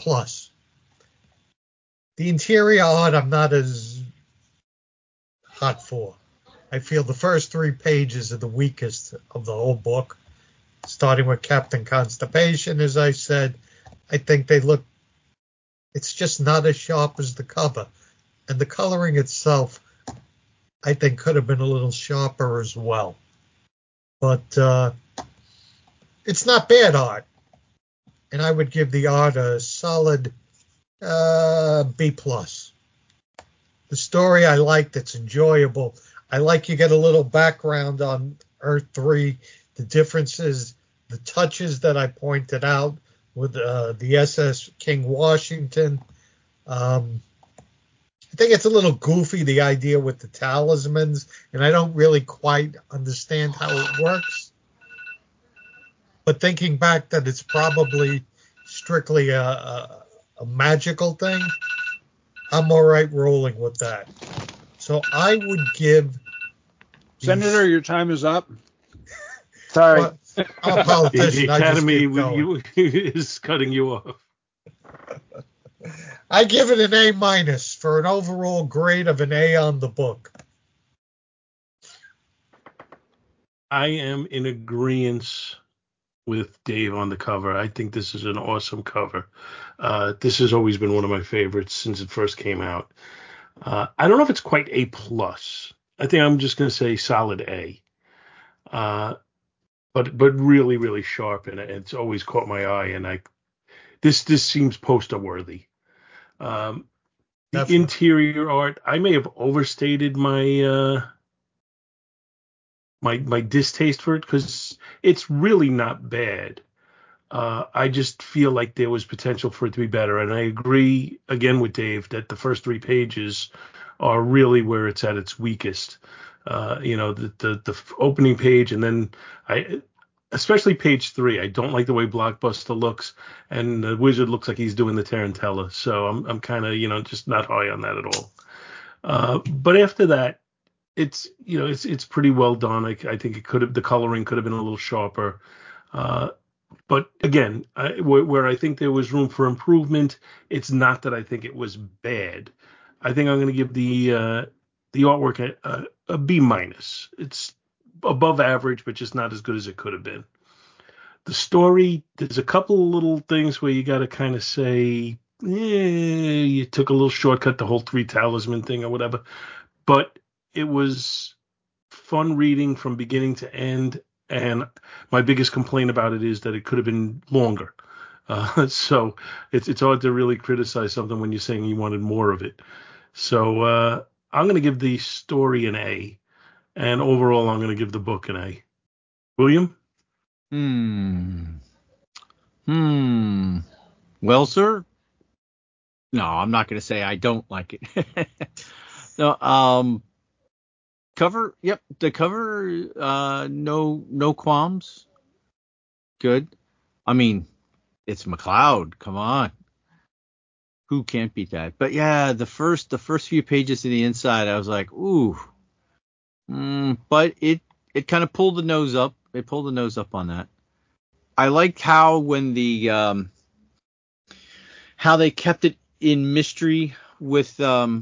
The interior art I'm not as hot for. I feel the first 3 pages are the weakest of the whole book, starting with Captain Constipation, as I said. I think it's just not as sharp as the cover. And the coloring itself, I think, could have been a little sharper as well. But it's not bad art. And I would give the art a solid B+. The story I liked, it's enjoyable. I like you get a little background on Earth 3, the differences, the touches that I pointed out with the SS King Washington. I think it's a little goofy, the idea with the talismans, and I don't really quite understand how it works. But thinking back that it's probably strictly a magical thing, I'm all right rolling with that. So I would give... Senator, your time is up. Sorry. Well, I'm a politician. The I just Academy keep going. is cutting you off. I give it an A- for an overall grade of an A on the book. I am in agreement with Dave on the cover. I think this is an awesome cover. This has always been one of my favorites since it first came out. I don't know if it's quite A+. I think I'm just going to say solid A. But really, really sharp, and it's always caught my eye. And this seems poster worthy. The Definitely. interior art, I may have overstated my my distaste for it, because it's really not bad. I just feel like there was potential for it to be better, and I agree again with Dave that the first 3 pages are really where it's at its weakest. The opening page, and then especially page 3. I don't like the way Blockbuster looks, and the Wizard looks like he's doing the Tarantella. So I'm kind of just not high on that at all. But after that, it's pretty well done. I think the coloring could have been a little sharper. But again, where I think there was room for improvement, it's not that I think it was bad. I think I'm going to give the artwork a B-. It's above average, but just not as good as it could have been. The story, there's a couple of little things where you got to kind of say, you took a little shortcut, the whole 3 talisman thing or whatever. But it was fun reading from beginning to end. And my biggest complaint about it is that it could have been longer. So it's hard to really criticize something when you're saying you wanted more of it. So I'm going to give the story an A. And overall, I'm going to give the book an A. William? Well, sir? No, I'm not going to say I don't like it. No, cover, yep, the cover, no qualms. Good. I mean, it's McCloud. Come on. Who can't beat that? But yeah, the first few pages to the inside, I was like, ooh. But it kind of pulled the nose up. It pulled the nose up on that. I liked how when how they kept it in mystery with, you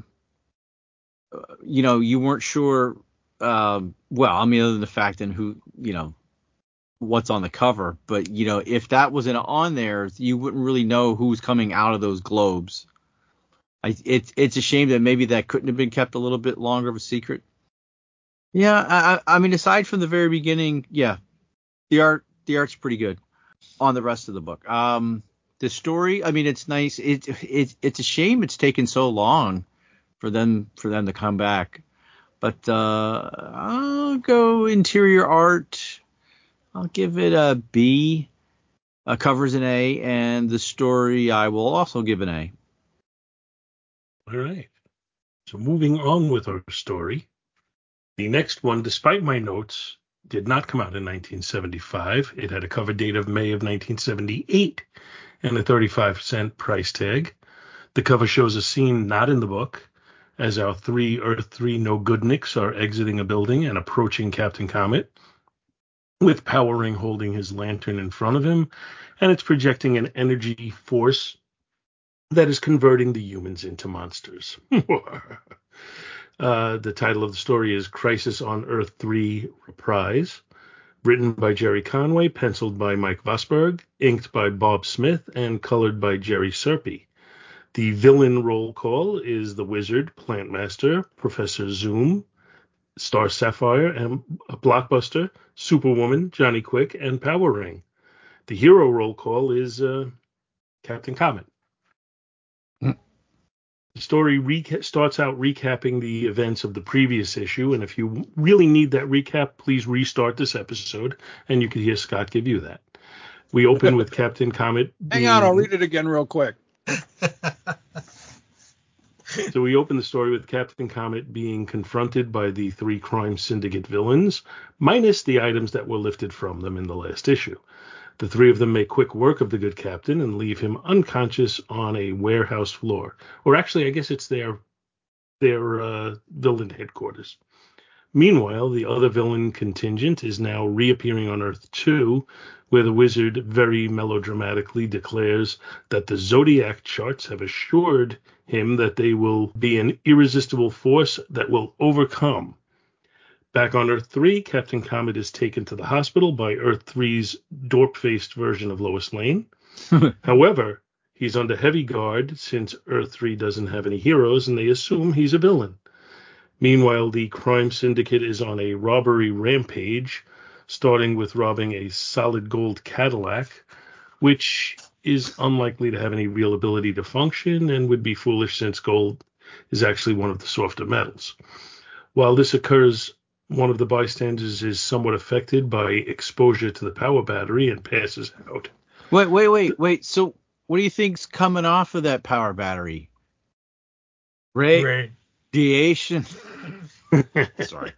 weren't sure. Well, I mean, other than the fact and who, what's on the cover, but if that wasn't on there, you wouldn't really know who's coming out of those globes. It's a shame that maybe that couldn't have been kept a little bit longer of a secret. Yeah, I mean, aside from the very beginning, yeah, the art's pretty good on the rest of the book. The story, I mean, it's nice. It's a shame it's taken so long for them to come back. But I'll go interior art. I'll give it a B. Covers an A, and the story I will also give an A. All right. So moving on with our story. The next one, despite my notes, did not come out in 1975. It had a cover date of May of 1978 and a 35-cent price tag. The cover shows a scene not in the book, as our three Earth 3 no-goodniks are exiting a building and approaching Captain Comet, with Power Ring holding his lantern in front of him, and it's projecting an energy force that is converting the humans into monsters. The title of the story is Crisis on Earth 3 Reprise, written by Jerry Conway, penciled by Mike Vosberg, inked by Bob Smith, and colored by Jerry Serpe. The villain roll call is the Wizard, Plant Master, Professor Zoom, Star Sapphire, and Blockbuster, Superwoman, Johnny Quick, and Power Ring. The hero roll call is Captain Comet. The story starts out recapping the events of the previous issue, and if you really need that recap, please restart this episode, and you can hear Scott give you that. We open with Captain Comet. Hang on, I'll read it again real quick. So we open the story with Captain Comet being confronted by the 3 crime syndicate villains, minus the items that were lifted from them in the last issue. The 3 of them make quick work of the good captain and leave him unconscious on a warehouse floor. Or actually, I guess it's their villain headquarters. Meanwhile, the other villain contingent is now reappearing on Earth 2, where the Wizard very melodramatically declares that the Zodiac charts have assured him that they will be an irresistible force that will overcome. Back on Earth 3, Captain Comet is taken to the hospital by Earth 3's dork-faced version of Lois Lane. However, he's under heavy guard since Earth 3 doesn't have any heroes, and they assume he's a villain. Meanwhile, the crime syndicate is on a robbery rampage, starting with robbing a solid gold Cadillac, which is unlikely to have any real ability to function and would be foolish since gold is actually one of the softer metals. While this occurs, one of the bystanders is somewhat affected by exposure to the power battery and passes out. Wait. So what do you think's coming off of that power battery? Radiation. Sorry.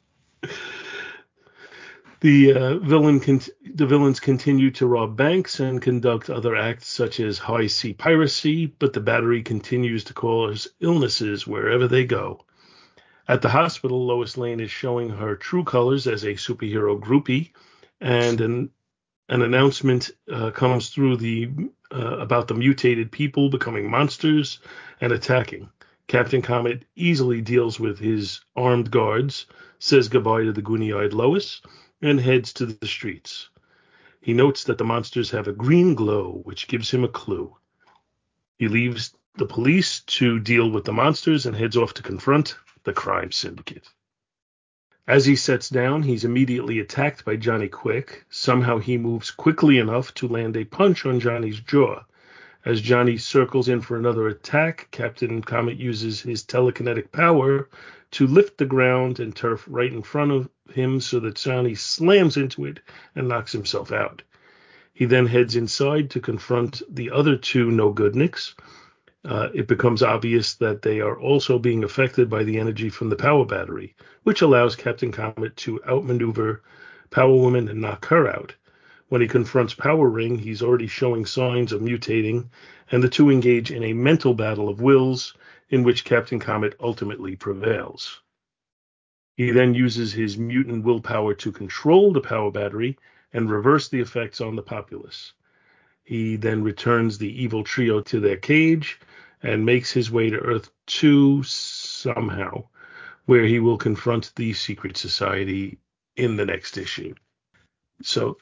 The villains continue to rob banks and conduct other acts such as high sea piracy, but the battery continues to cause illnesses wherever they go. At the hospital, Lois Lane is showing her true colors as a superhero groupie, and an announcement comes through about the mutated people becoming monsters and attacking. Captain Comet easily deals with his armed guards, says goodbye to the goony-eyed Lois, and heads to the streets. He notes that the monsters have a green glow, which gives him a clue. He leaves the police to deal with the monsters and heads off to confront the crime syndicate. As he sets down, he's immediately attacked by Johnny Quick. Somehow he moves quickly enough to land a punch on Johnny's jaw. As Johnny circles in for another attack, Captain Comet uses his telekinetic power to lift the ground and turf right in front of him so that Johnny slams into it and knocks himself out. He then heads inside to confront the other 2 no-goodniks. It becomes obvious that they are also being affected by the energy from the power battery, which allows Captain Comet to outmaneuver Power Woman and knock her out. When he confronts Power Ring, he's already showing signs of mutating, and the 2 engage in a mental battle of wills in which Captain Comet ultimately prevails. He then uses his mutant willpower to control the power battery and reverse the effects on the populace. He then returns the evil trio to their cage and makes his way to Earth 2 somehow, where he will confront the Secret Society in the next issue. So,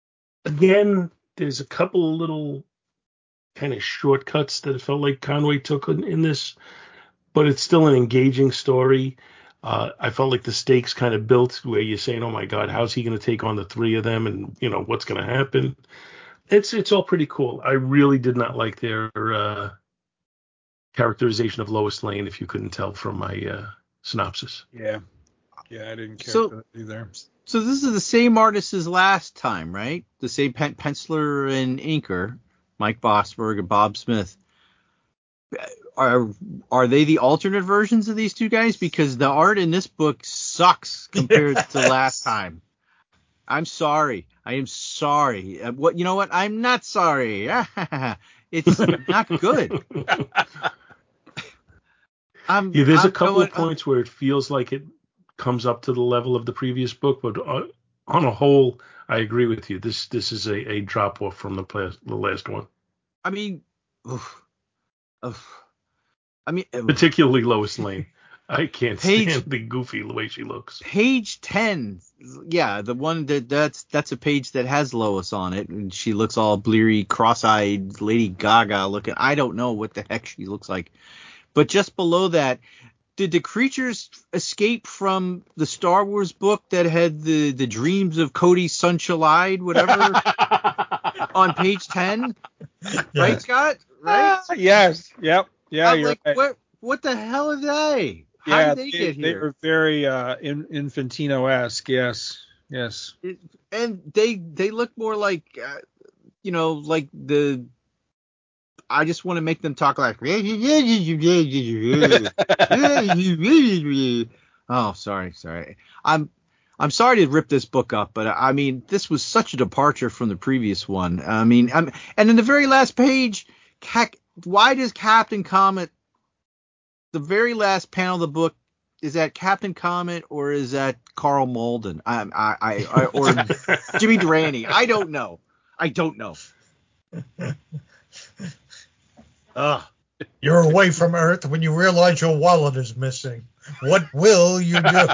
again, there's a couple of little kind of shortcuts that it felt like Conway took in this, but it's still an engaging story. I felt like the stakes kind of built where you're saying, oh my God, how's he going to take on the 3 of them, and what's going to happen? It's all pretty cool. I really did not like their characterization of Lois Lane, if you couldn't tell from my synopsis. Yeah, I didn't care for that either. So this is the same artist as last time, right? The same penciler and inker, Mike Vosberg and Bob Smith. Are they the alternate versions of these 2 guys? Because the art in this book sucks compared to last time. I'm sorry. I am sorry. You know what? I'm not sorry. It's not good. There's a couple of points where it feels like it comes up to the level of the previous book, but on a whole, I agree with you. This is a drop off from the last one. I mean, particularly Lois Lane. I can't stand the goofy way she looks. Page 10, yeah, the one that's a page that has Lois on it, and she looks all bleary, cross-eyed, Lady Gaga looking. I don't know what the heck she looks like. But just below that, did the creatures escape from the Star Wars book that had the dreams of Cody Sunshine, whatever, on page 10? Yeah. Right, Scott? Right? Yes. Yep. Yeah, you're like, right. what the hell are they? How Yeah, did they get here? They were very Infantino-esque. Yes. And they look more like, like the. I just want to make them talk like. Oh, sorry. I'm sorry to rip this book up, but I mean, this was such a departure from the previous one. I mean, and in the very last page, why does Captain Comet? The very last panel of the book, is that Captain Comet or is that Carl Malden? Or Jimmy Durante? I don't know. You're away from Earth when you realize your wallet is missing. What will you do?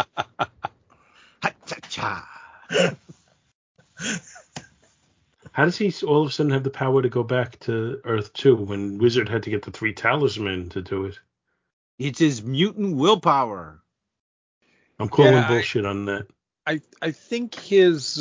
How does he all of a sudden have the power to go back to Earth 2 when Wizard had to get the 3 talisman to do it? It's his mutant willpower. I'm calling bullshit on that. I think his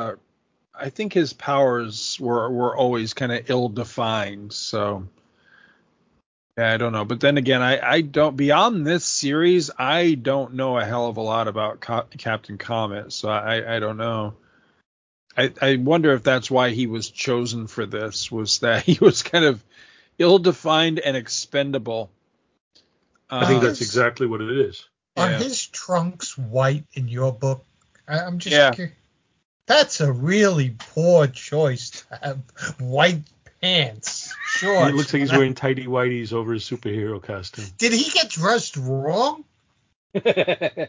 powers were always kind of ill-defined. So yeah, I don't know. But then again, I don't, beyond this series, I don't know a hell of a lot about Captain Comet. So I don't know. I wonder if that's why he was chosen for this, was that he was kind of ill-defined and expendable. I think that's exactly what it is. Are his trunks white in your book? I'm just curious. That's a really poor choice to have white pants, shorts. It looks like he's wearing tighty whities over his superhero costume. Did he get dressed wrong? I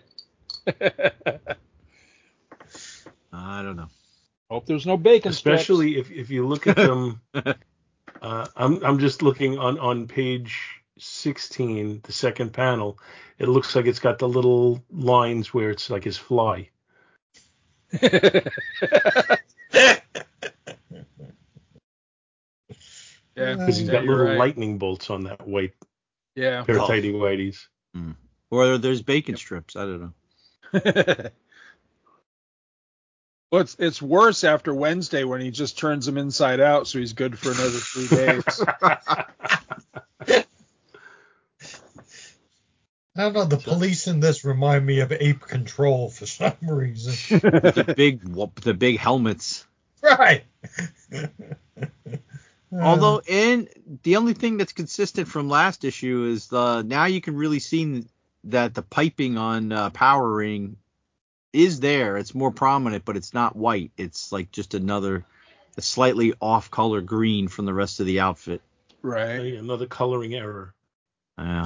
don't know. Hope there's no bacon. Especially if you look at them. I'm just looking on page 16, the second panel. It looks like it's got the little lines where it's like his fly. Yeah, because he's got little lightning bolts on that white pair of tighty whities. Or there's bacon strips. I don't know. Well, it's worse after Wednesday when he just turns them inside out, so he's good for another 3 days. I don't know. The police in this remind me of Ape Control for some reason. the big helmets. Right. Although, the only thing that's consistent from last issue is now you can really see that the piping on Power Ring is there. It's more prominent, but it's not white. It's like just a slightly off color green from the rest of the outfit. Right. Another coloring error. Yeah.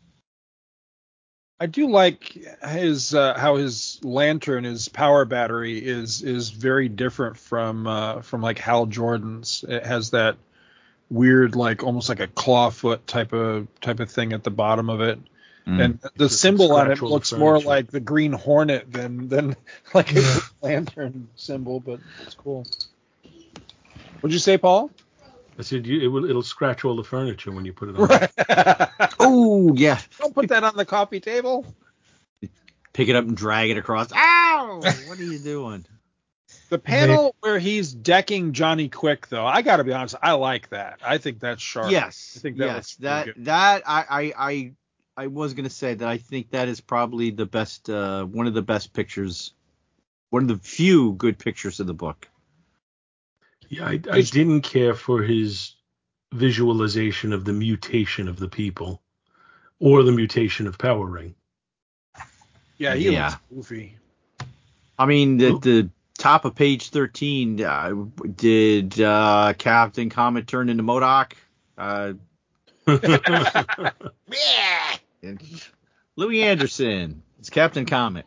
I do like how his lantern, his power battery is very different from like Hal Jordan's. It has that weird, like almost like a clawfoot type of thing at the bottom of it. And the symbol on it looks more like the Green Hornet than like a lantern symbol, but it's cool. What'd you say, Paul? I said it'll scratch all the furniture when you put it on. Right. Oh, yeah. Don't put that on the coffee table. Pick it up and drag it across. Ow! What are you doing? The panel where he's decking Johnny Quick, though, I got to be honest, I like that. I think that's sharp. Yes. I think that looks pretty good. I was going to say that I think that is probably the best, one of the best pictures, one of the few good pictures of the book. Yeah, I didn't care for his visualization of the mutation of the people or the mutation of Power Ring. Yeah, he looks goofy. I mean, to top of page 13, did Captain Comet turn into MODOK? Yeah. Louis Anderson. It's Captain Comet.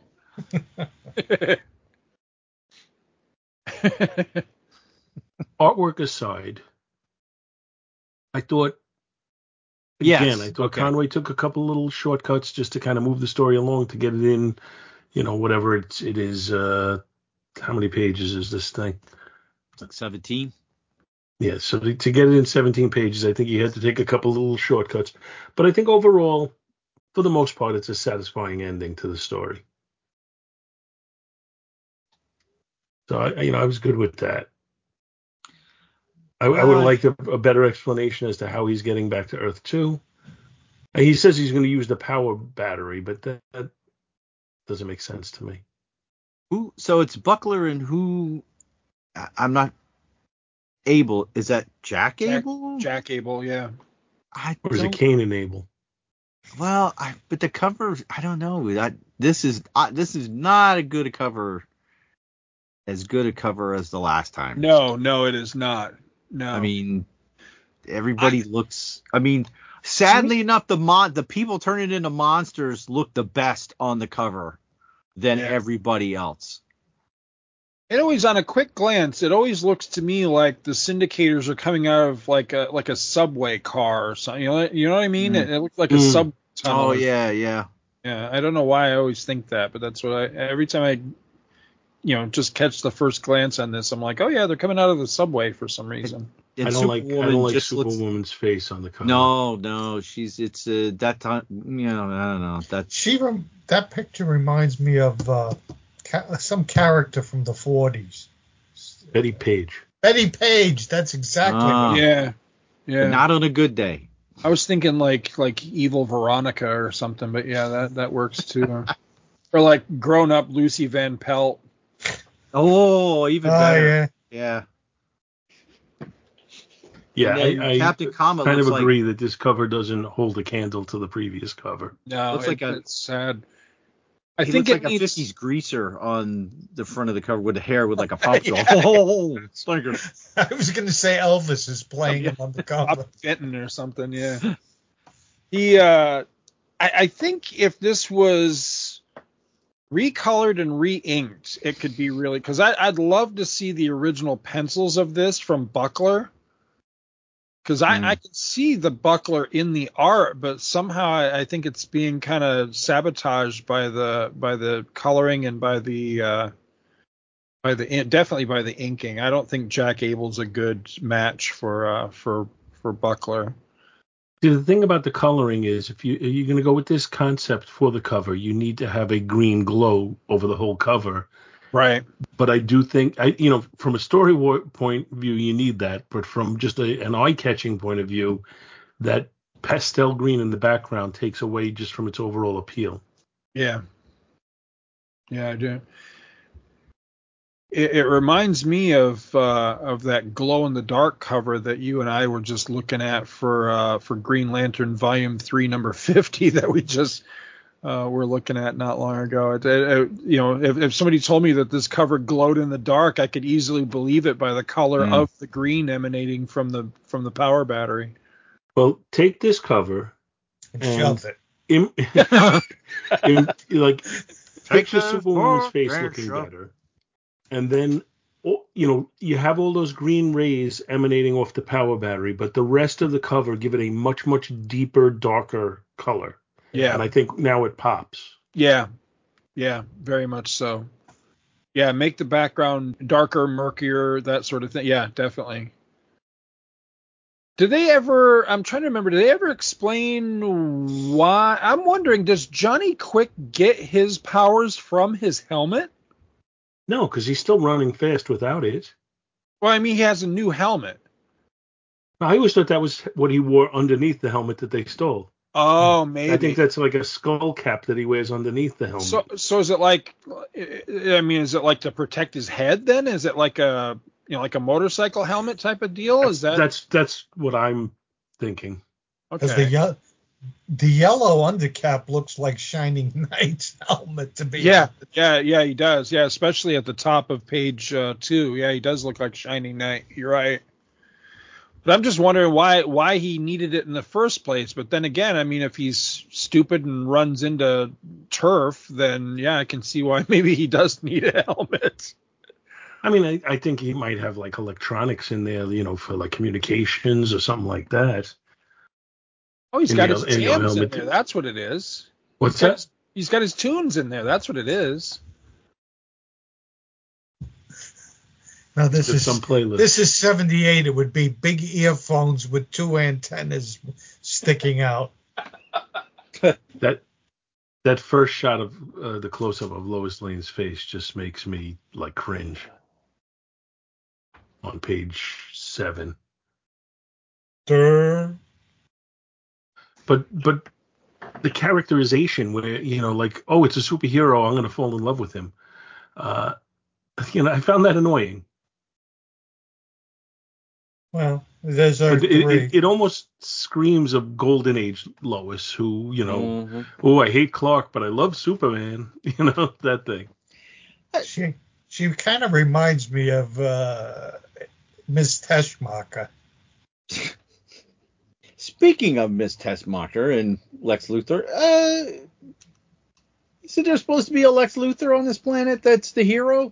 Artwork aside, I thought Okay. Conway took a couple little shortcuts just to kind of move the story along to get it in, whatever it is. How many pages is this thing? It's like 17. Yeah, so to get it in 17 pages, I think he had to take a couple little shortcuts. But I think overall, for the most part, it's a satisfying ending to the story. So I was good with that. I would have liked a better explanation as to how he's getting back to Earth 2. He says he's going to use the power battery, but that doesn't make sense to me. So it's Buckler and who? I'm not. Abel. Is that Jack Abel? Jack Abel, yeah. Or is it Cain and Abel? Well, but the cover, I don't know. This is not as good a cover as the last time. No, it is not. No. I mean, everybody looks. I mean, sadly enough, the people turning into monsters look the best on the cover than everybody else. It always, on a quick glance, it always looks to me like the Syndicators are coming out of like a subway car or something. You know what I mean? It looks like a sub tunnel. Oh yeah. Yeah, I don't know why I always think that, but that's what every time I just catch the first glance on this, I'm like, oh yeah, they're coming out of the subway for some reason. I don't like Superwoman's face on the cover. No, it's that time. I don't know. That picture reminds me of some character from the 40s. Betty Page. That's exactly what. Yeah. But not on a good day. I was thinking like evil Veronica or something, but yeah, that works too. Or like grown up Lucy Van Pelt. Oh, even better. Yeah. Yeah, I Captain Comet kind of agree that this cover doesn't hold a candle to the previous cover. No, it's sad. I think looks like a 50s greaser on the front of the cover with the hair with like a pop go. Oh, stinker. I was going to say Elvis is playing him on the cover. Benton or something, yeah. I think if this was recolored and re-inked, it could be really, because I'd love to see the original pencils of this from Buckler. Because I can see the Buckler in the art, but somehow I think it's being kind of sabotaged by the coloring and definitely by the inking. I don't think Jack Abel's a good match for Buckler. See, the thing about the coloring is, if you're going to go with this concept for the cover, you need to have a green glow over the whole cover. Right. But I do think, from a story point of view, you need that. But from just an eye-catching point of view, that pastel green in the background takes away just from its overall appeal. Yeah. Yeah, I do. It reminds me of that glow-in-the-dark cover that you and I were just looking at for Green Lantern Volume 3, number 50 that we just were looking at not long ago. If somebody told me that this cover glowed in the dark, I could easily believe it by the color of the green emanating from the power battery. Well, take this cover and shove it. Picture Superwoman's face looking better. And then, you have all those green rays emanating off the power battery, but the rest of the cover give it a much, much deeper, darker color. Yeah. And I think now it pops. Yeah. Yeah, very much so. Yeah, make the background darker, murkier, that sort of thing. Yeah, definitely. I'm trying to remember, did they ever explain why? I'm wondering, does Johnny Quick get his powers from his helmet? No, because he's still running fast without it. Well, I mean, he has a new helmet. I always thought that was what he wore underneath the helmet that they stole. Oh, maybe. I think that's like a skull cap that he wears underneath the helmet. So is it like, is it like to protect his head then? Is it like a motorcycle helmet type of deal? That's what I'm thinking. Okay. Because The yellow undercap looks like Shining Knight's helmet to be honest. Yeah, he does. Yeah, especially at the top of page 2. Yeah, he does look like Shining Knight. You're right. But I'm just wondering why he needed it in the first place. But then again, I mean, if he's stupid and runs into turf, then yeah, I can see why maybe he does need a helmet. I mean, I think he might have like electronics in there, for like communications or something like that. Oh, he's got his in the TAMs in helmet. there. That's what it is. What's that? He's got his tunes in there. That's what it is. Now this is some playlist. This is 78. It would be big earphones with 2 antennas sticking out. That first shot of the close up of Lois Lane's face just makes me like cringe. On page 7. Durr. But the characterization where like, oh, it's a superhero, I'm going to fall in love with him. I found that annoying. Well, there's our it almost screams of Golden Age Lois, who oh, I hate Clark, but I love Superman. That thing. She kind of reminds me of Miss Teschmacher. Speaking of Miss Teschmacher and Lex Luthor, isn't there supposed to be a Lex Luthor on this planet that's the hero?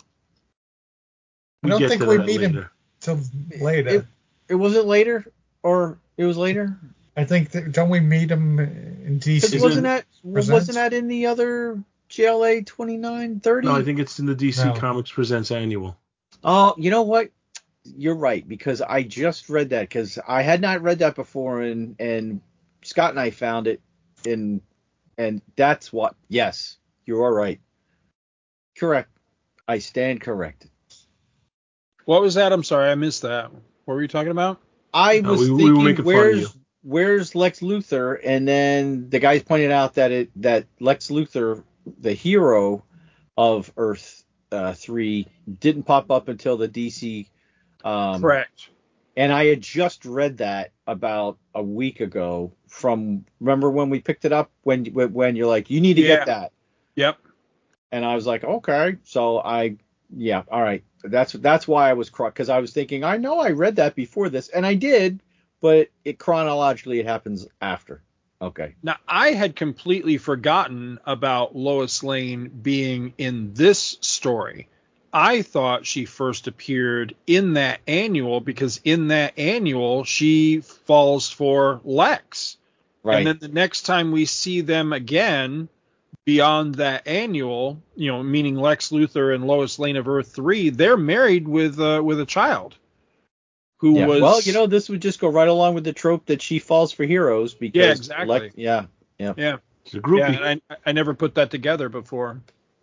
I don't think we meet him till later. It wasn't later, or it was later. I think don't we meet him in DC? Wasn't that in the other GLA 2930? No, I think it's in the DC Comics Presents Annual. Oh, you know what? You're right, because I just read that, because I had not read that before, and Scott and I found it, and that's what. Yes, you are right. Correct. I stand corrected. What was that? I'm sorry, I missed that. What were you talking about? I was thinking, where's Lex Luthor? And then the guys pointed out that Lex Luthor, the hero of Earth 3, didn't pop up until the DC. Correct. And I had just read that about a week ago. Remember when we picked it up? When you're like, you need to get that. Yep. And I was like, okay. So all right. That's why I was because I was thinking, I know I read that before this, and I did, but chronologically it happens after. Okay. Now, I had completely forgotten about Lois Lane being in this story. I thought she first appeared in that annual, because in that annual she falls for Lex. Right. And then the next time we see them again beyond that annual, meaning Lex Luthor and Lois Lane of Earth 3, they're married with a child who was. Well, this would just go right along with the trope that she falls for heroes because. Yeah, exactly. Yeah. It's a groupie. Yeah, and I never put that together before.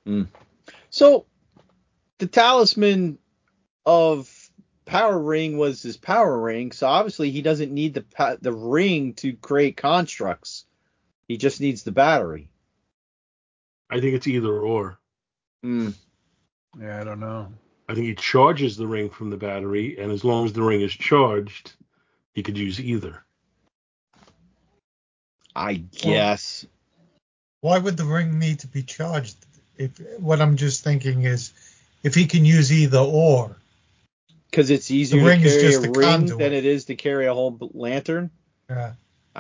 So the talisman of Power Ring was his power ring, so obviously he doesn't need the ring to create constructs. He just needs the battery. I think it's either or. Yeah, I don't know. I think he charges the ring from the battery, and as long as the ring is charged, he could use either. I guess. Why would the ring need to be charged? What I'm just thinking is, if he can use either or. Because it's easier to carry a ring than it is to carry a whole lantern? Yeah.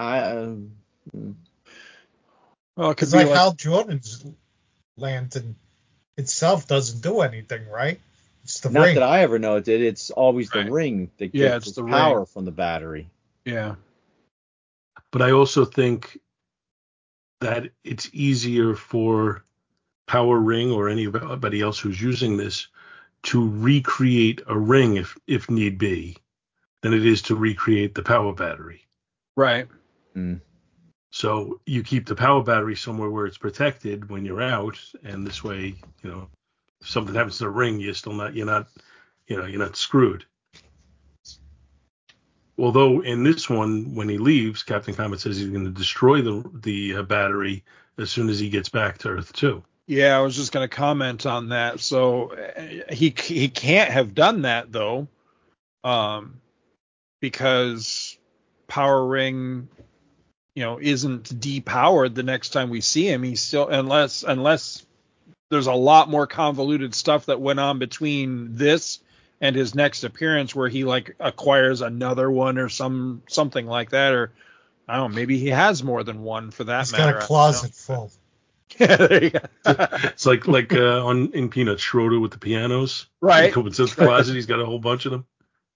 Well, it could it's be like Hal Jordan's lantern itself doesn't do anything, right? It's the ring. Not that I ever know it did. It's always the ring that gets the power ring from the battery. Yeah. But I also think that it's easier for Power Ring or anybody else who's using this to recreate a ring if need be than it is to recreate the power battery. Right. So you keep the power battery somewhere where it's protected when you're out, and this way, if something happens to the ring, you're not screwed. Although in this one, when he leaves, Captain Comet says he's going to destroy the battery as soon as he gets back to Earth 2. Yeah, I was just going to comment on that. So he can't have done that though, because Power Ring isn't depowered the next time we see him. He's still, unless there's a lot more convoluted stuff that went on between this and his next appearance where he like acquires another one or something like that, or I don't know, maybe he has more than one for that matter. He's got a closet full. Yeah, there you go. It's like in Peanuts, Schroeder with the pianos. Right. He opens his closet, he's got a whole bunch of them.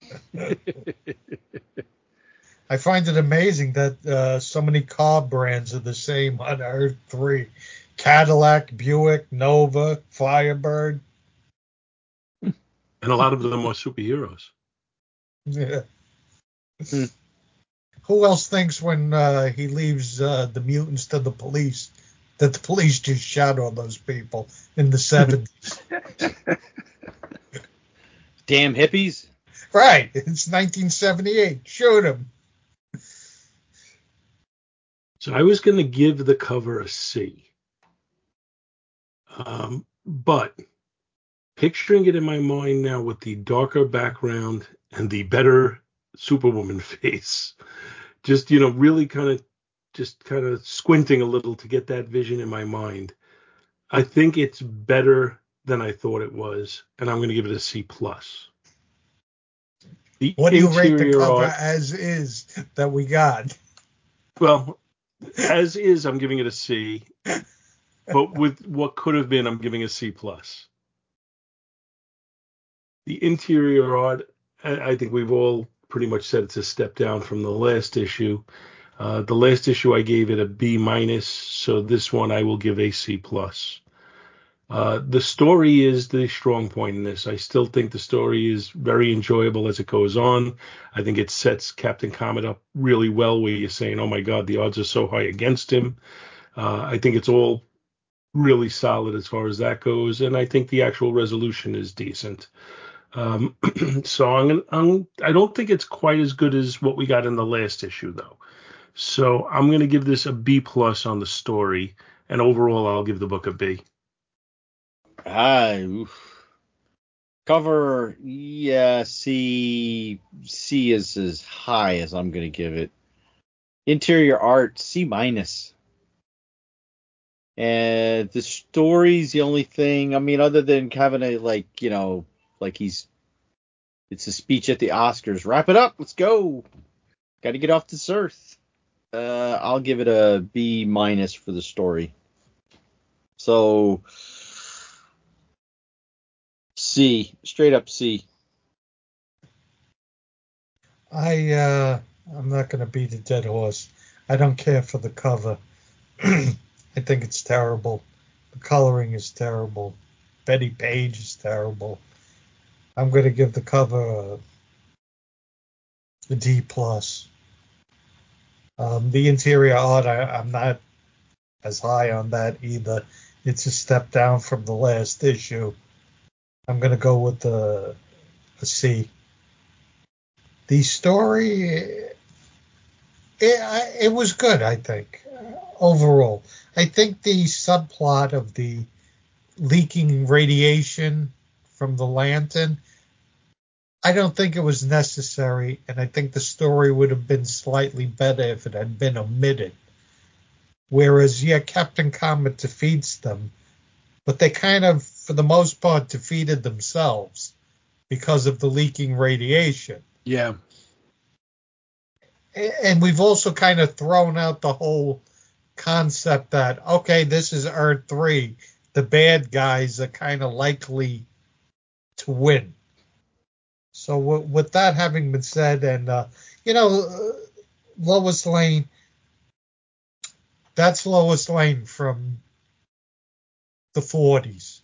I find it amazing that so many car brands are the same on Earth 3. Cadillac, Buick, Nova, Firebird. And a lot of them are superheroes. Yeah. Who else thinks when he leaves the mutants to the police that the police just shot all those people in the 70s? Damn hippies. Right. It's 1978. Shoot him. So I was going to give the cover a C. But picturing it in my mind now with the darker background and the better Superwoman face, just, really kind of squinting a little to get that vision in my mind. I think it's better than I thought it was, and I'm going to give it a C+. What do you rate the cover as is that we got? Well, as is, I'm giving it a C. But with what could have been, I'm giving a C+. The interior art, I think we've all pretty much said it's a step down from the last issue. The last issue I gave it a B-, so this one I will give a C+. The story is the strong point in this. I still think the story is very enjoyable as it goes on. I think it sets Captain Comet up really well where you're saying, oh my God, the odds are so high against him. I think it's all really solid as far as that goes, and I think the actual resolution is decent. So I don't think it's quite as good as what we got in the last issue, though. So I'm going to give this a B+ on the story, and overall I'll give the book a B. Cover, yeah, C is as high as I'm going to give it. Interior art, C-. And the story's the only thing, I mean, other than having it's a speech at the Oscars. Wrap it up. Let's go. Got to get off this earth. I'll give it a B- for the story. So, C. Straight up C. I'm not going to beat a dead horse. I don't care for the cover. I think it's terrible. The coloring is terrible. Betty Page is terrible. I'm going to give the cover a D+. The interior art, I'm not as high on that either. It's a step down from the last issue. I'm going to go with a C. The story, it was good, I think, overall. I think the subplot of the leaking radiation from the lantern, I don't think it was necessary, and I think the story would have been slightly better if it had been omitted. Whereas, yeah, Captain Comet defeats them, but they kind of, for the most part, defeated themselves because of the leaking radiation. Yeah. And we've also kind of thrown out the whole concept that, okay, this is Earth 3. The bad guys are kind of likely to win. So with that having been said, and, Lois Lane, that's Lois Lane from the 40s.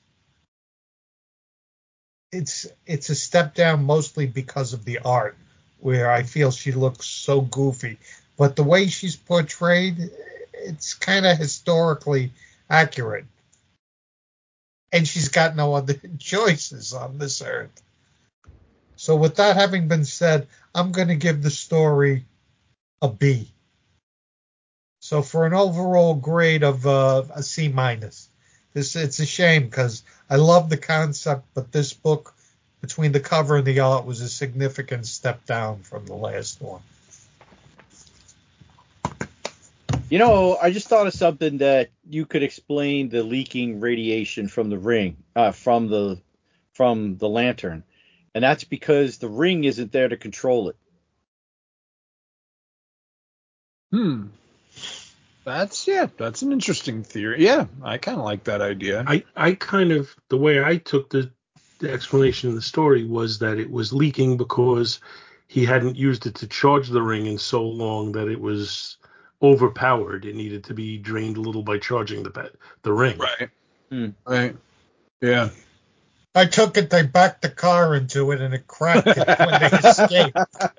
It's a step down mostly because of the art, where I feel she looks so goofy. But the way she's portrayed, it's kind of historically accurate. And she's got no other choices on this earth. So with that having been said, I'm going to give the story a B. So for an overall grade of a C-. It's a shame because I love the concept, but this book, between the cover and the art, was a significant step down from the last one. I just thought of something that you could explain the leaking radiation from the ring, from the lantern, and that's because the ring isn't there to control it. That's an interesting theory. Yeah, I kind of like that idea. I kind of, the way I took the explanation of the story was that it was leaking because he hadn't used it to charge the ring in so long that it was overpowered. It needed to be drained a little by charging the ring. Right. Right. Yeah. I took it, they backed the car into it, and it cracked it when they escaped.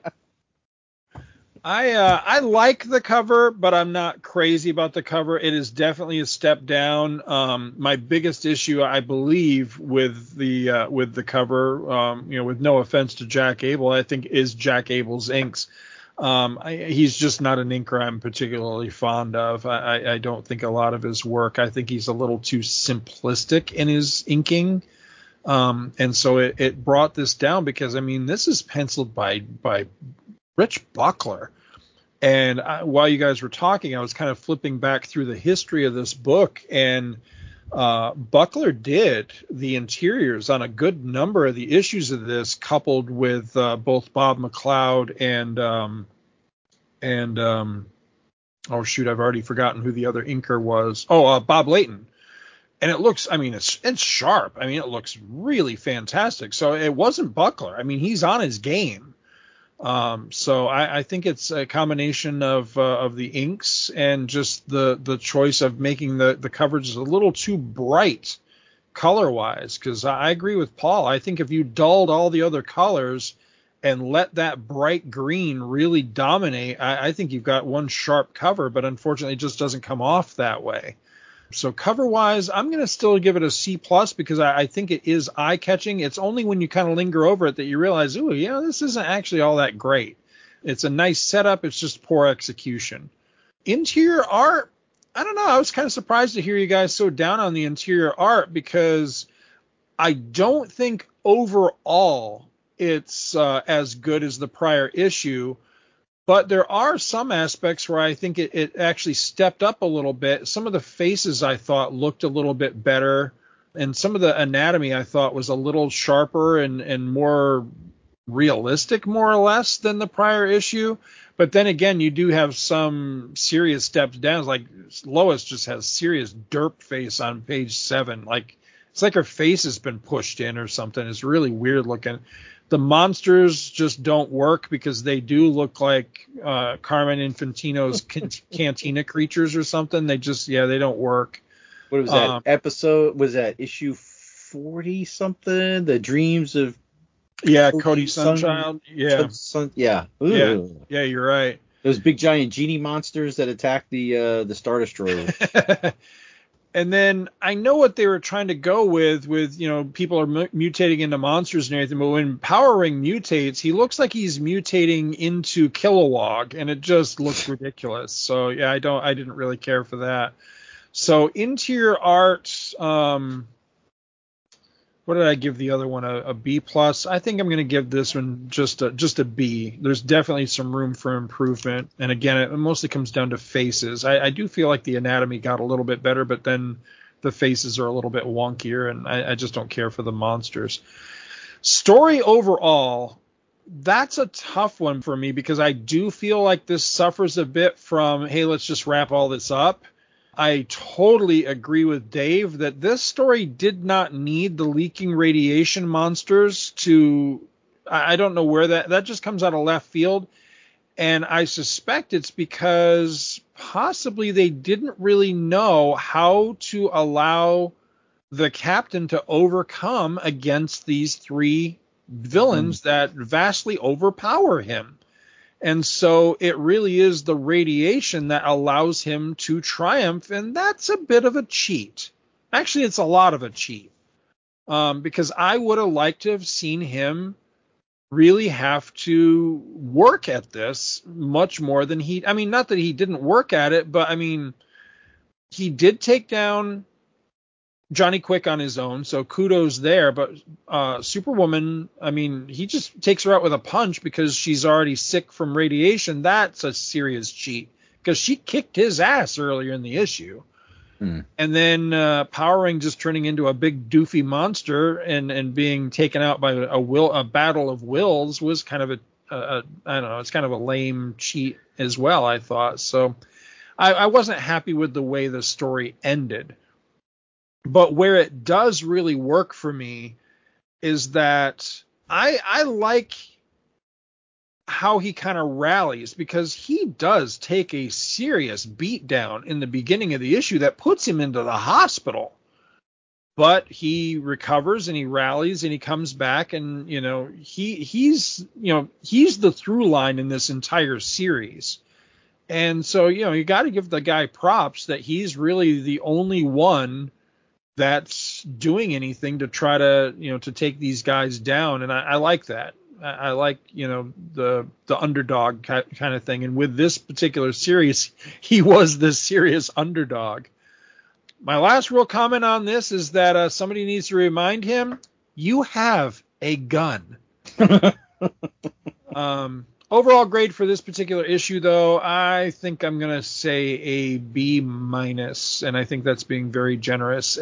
I like the cover, but I'm not crazy about the cover. It is definitely a step down. My biggest issue, I believe, with the cover, with no offense to Jack Abel, I think is Jack Abel's inks. He's just not an inker I'm particularly fond of. I don't think a lot of his work. I think he's a little too simplistic in his inking. And so it brought this down because, this is penciled by Rich Buckler. And while you guys were talking, I was kind of flipping back through the history of this book, and Buckler did the interiors on a good number of the issues of this, coupled with both Bob McLeod and oh shoot, I've already forgotten who the other inker was. Bob Layton. And it looks, it's sharp. It looks really fantastic. So it wasn't Buckler. He's on his game. So I think it's a combination of the inks and just the choice of making the coverages a little too bright color wise. Because I agree with Paul. I think if you dulled all the other colors and let that bright green really dominate, I think you've got one sharp cover. But unfortunately, it just doesn't come off that way. So cover-wise, I'm going to still give it a C+ because I think it is eye-catching. It's only when you kind of linger over it that you realize, this isn't actually all that great. It's a nice setup. It's just poor execution. Interior art, I don't know. I was kind of surprised to hear you guys so down on the interior art because I don't think overall it's as good as the prior issue. But there are some aspects where I think it actually stepped up a little bit. Some of the faces I thought looked a little bit better. And some of the anatomy I thought was a little sharper and more realistic, more or less, than the prior issue. But then again, you do have some serious steps down. Like Lois just has serious derp face on page 7. It's like her face has been pushed in or something. It's really weird looking. The monsters just don't work because they do look like Carmen Infantino's Cantina creatures or something. They don't work. What was that episode? Was that issue 40 something? The Dreams of Cody Sunchild. Yeah. Yeah, you're right. Those big giant genie monsters that attack the Star Destroyer. And then I know what they were trying to go with people are mutating into monsters and everything, but when Power Ring mutates, he looks like he's mutating into Kilowog, and it just looks ridiculous. So yeah, I didn't really care for that. So interior art, what did I give the other one? A B+. I think I'm going to give this one just a B. There's definitely some room for improvement. And again, it mostly comes down to faces. I do feel like the anatomy got a little bit better, but then the faces are a little bit wonkier, and I just don't care for the monsters. Story overall, that's a tough one for me because I do feel like this suffers a bit from, hey, let's just wrap all this up. I totally agree with Dave that this story did not need the leaking radiation monsters to, I don't know where that just comes out of left field. And I suspect it's because possibly they didn't really know how to allow the captain to overcome against these 3 villains that vastly overpower him. And so it really is the radiation that allows him to triumph, and that's a bit of a cheat. Actually, it's a lot of a cheat, because I would have liked to have seen him really have to work at this much more than not that he didn't work at it, but he did take down Johnny Quick on his own, so kudos there. But Superwoman, he just takes her out with a punch because she's already sick from radiation. That's a serious cheat because she kicked his ass earlier in the issue. And then Power Ring just turning into a big doofy monster and being taken out by a battle of wills was kind of I don't know, it's kind of a lame cheat as well, I thought. So I wasn't happy with the way the story ended. But where it does really work for me is that I like how he kind of rallies, because he does take a serious beat down in the beginning of the issue that puts him into the hospital. But he recovers and he rallies and he comes back, and he's the through line in this entire series. And so, you got to give the guy props that he's really the only one that's doing anything to try to, to take these guys down. And I like that. I like, the underdog kind of thing. And with this particular series, he was the serious underdog. My last real comment on this is that somebody needs to remind him, you have a gun. Overall grade for this particular issue, though, I think I'm going to say a B-, and I think that's being very generous.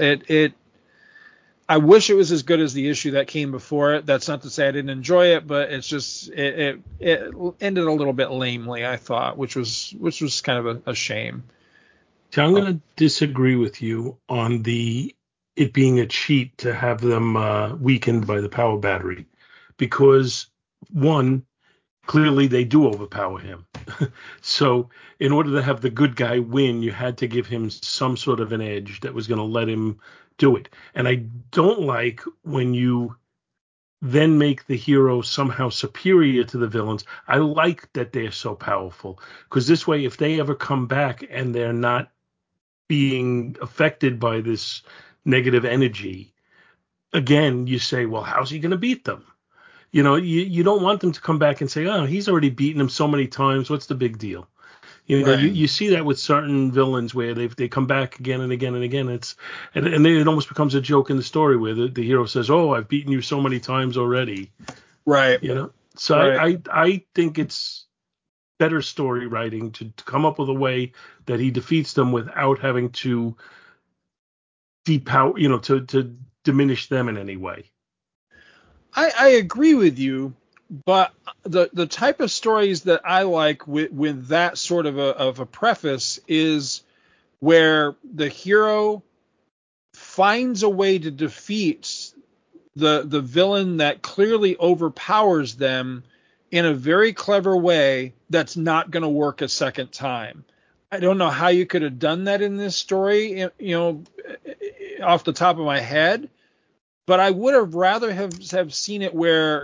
I wish it was as good as the issue that came before it. That's not to say I didn't enjoy it, but it's just it ended a little bit lamely, I thought, which was kind of a shame. So I'm going to disagree with you on it being a cheat to have them weakened by the power battery, because one, clearly they do overpower him. So in order to have the good guy win, you had to give him some sort of an edge that was going to let him do it. And I don't like when you then make the hero somehow superior to the villains. I like that they're so powerful, because this way, if they ever come back and they're not being affected by this negative energy, again, you say, well, how's he going to beat them? You don't want them to come back and say, oh, he's already beaten him so many times. What's the big deal? Right. You see that with certain villains where they come back again and again and again. And it almost becomes a joke in the story where the hero says, oh, I've beaten you so many times already. Right. So Right. I think it's better story writing to come up with a way that he defeats them without having to depower, to diminish them in any way. I agree with you, but the type of stories that I like with that sort of a preface is where the hero finds a way to defeat the villain that clearly overpowers them in a very clever way that's not going to work a second time. I don't know how you could have done that in this story, off the top of my head. But I would have rather have seen it where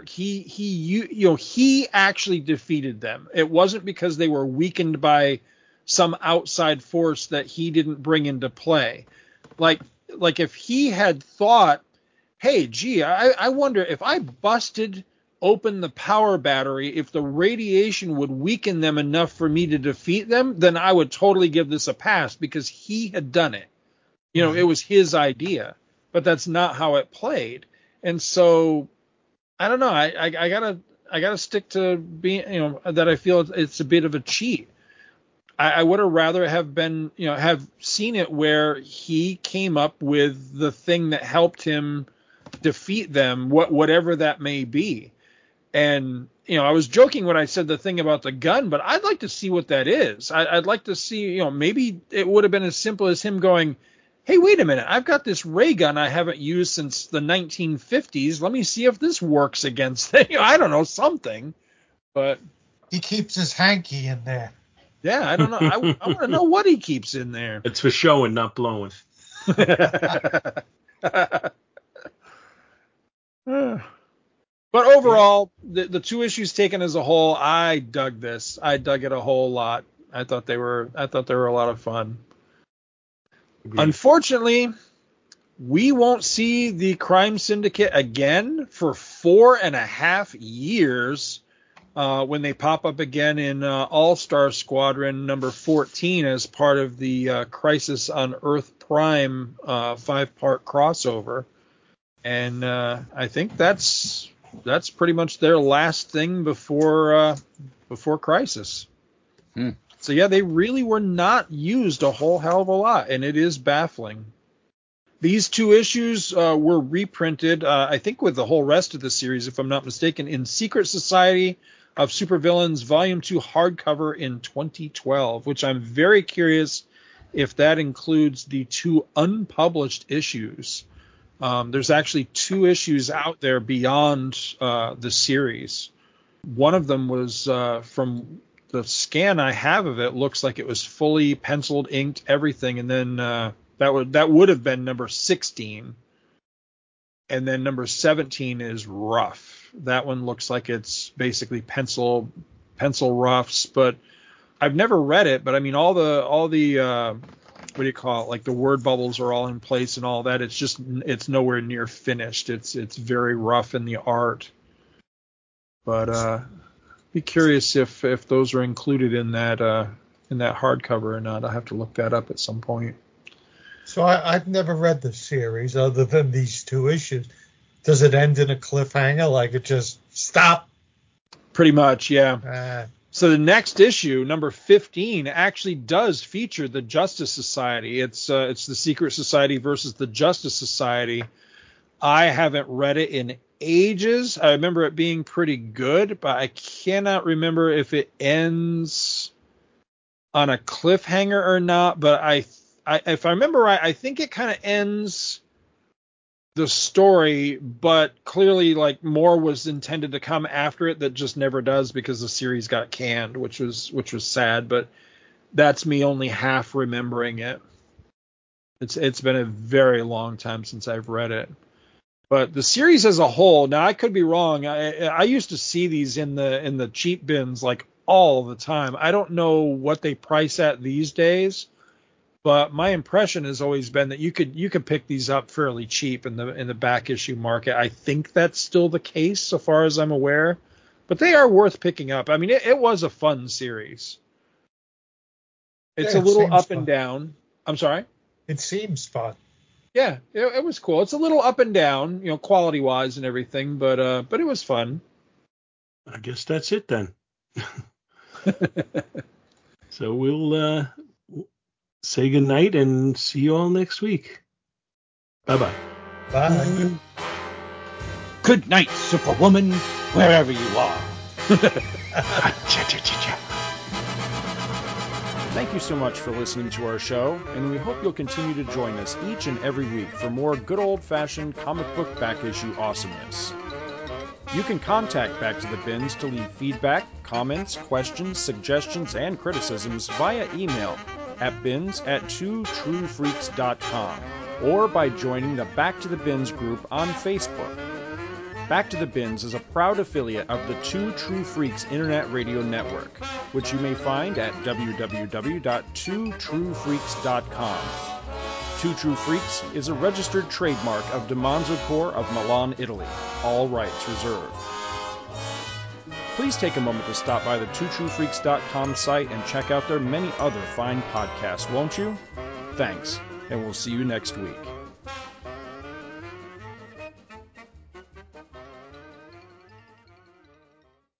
he actually defeated them. It wasn't because they were weakened by some outside force that he didn't bring into play. Like if he had thought, hey, gee, I wonder if I busted open the power battery, if the radiation would weaken them enough for me to defeat them, then I would totally give this a pass, because he had done it. It was his idea. But that's not how it played. And so I don't know. I gotta stick to being, that I feel it's a bit of a cheat. I would have rather have been, have seen it where he came up with the thing that helped him defeat them, whatever that may be. And, I was joking when I said the thing about the gun, but I'd like to see what that is. I'd like to see, maybe it would have been as simple as him going, hey, wait a minute, I've got this ray gun I haven't used since the 1950s. Let me see if this works against it. I don't know, something. But he keeps his hanky in there. Yeah, I don't know. I want to know what he keeps in there. It's for showing, not blowing. But overall, the two issues taken as a whole, I dug this. I dug it a whole lot. I thought they were a lot of fun. Agreed. Unfortunately, we won't see the Crime Syndicate again for 4.5 years when they pop up again in All-Star Squadron number 14 as part of the Crisis on Earth Prime 5-part crossover. And I think that's pretty much their last thing before Crisis. So yeah, they really were not used a whole hell of a lot, and it is baffling. These 2 issues were reprinted, I think with the whole rest of the series, if I'm not mistaken, in Secret Society of Supervillains Volume 2 hardcover in 2012, which I'm very curious if that includes the 2 unpublished issues. There's actually 2 issues out there beyond the series. One of them was from the scan I have of it, looks like it was fully penciled, inked, everything, and then that would have been number 16, and then number 17 is rough. That one looks like it's basically pencil roughs, but I've never read it. But I mean, all the what do you call it? Like the word bubbles are all in place and all that. It's nowhere near finished. It's very rough in the art. But be curious if those are included in that hardcover or not. I'll have to look that up at some point. So I've never read the series other than these 2 issues. Does it end in a cliffhanger? Like it just stop? Pretty much, yeah. So the next issue, number 15, actually does feature the Justice Society. It's the Secret Society versus the Justice Society. I haven't read it in ages. I remember it being pretty good, but I cannot remember if it ends on a cliffhanger or not. But if I remember right, I think it kind of ends the story, but clearly like more was intended to come after it that just never does because the series got canned, which was sad, but that's me only half remembering it. It's been a very long time since I've read it. But the series as a whole, now I could be wrong. I used to see these in the cheap bins like all the time. I don't know what they price at these days, but my impression has always been that you could pick these up fairly cheap in the back issue market. I think that's still the case so far as I'm aware, but they are worth picking up. I mean, it was a fun series. It's a little up and down. I'm sorry? It seems fun. Yeah, it was cool. It's a little up and down, quality wise and everything, but it was fun. I guess that's it then. So we'll say goodnight and see you all next week. Bye-bye. Bye. Good night, Superwoman, wherever you are. Thank you so much for listening to our show, and we hope you'll continue to join us each and every week for more good old-fashioned comic book back issue awesomeness. You can contact Back to the Bins to leave feedback, comments, questions, suggestions, and criticisms via email at bins@twotruefreaks.com or by joining the Back to the Bins group on Facebook. Back to the Bins is a proud affiliate of the Two True Freaks Internet Radio Network, which you may find at www.twotruefreaks.com. Two True Freaks is a registered trademark of DiManzo Corp of Milan, Italy. All rights reserved. Please take a moment to stop by the twotruefreaks.com site and check out their many other fine podcasts, won't you? Thanks, and we'll see you next week.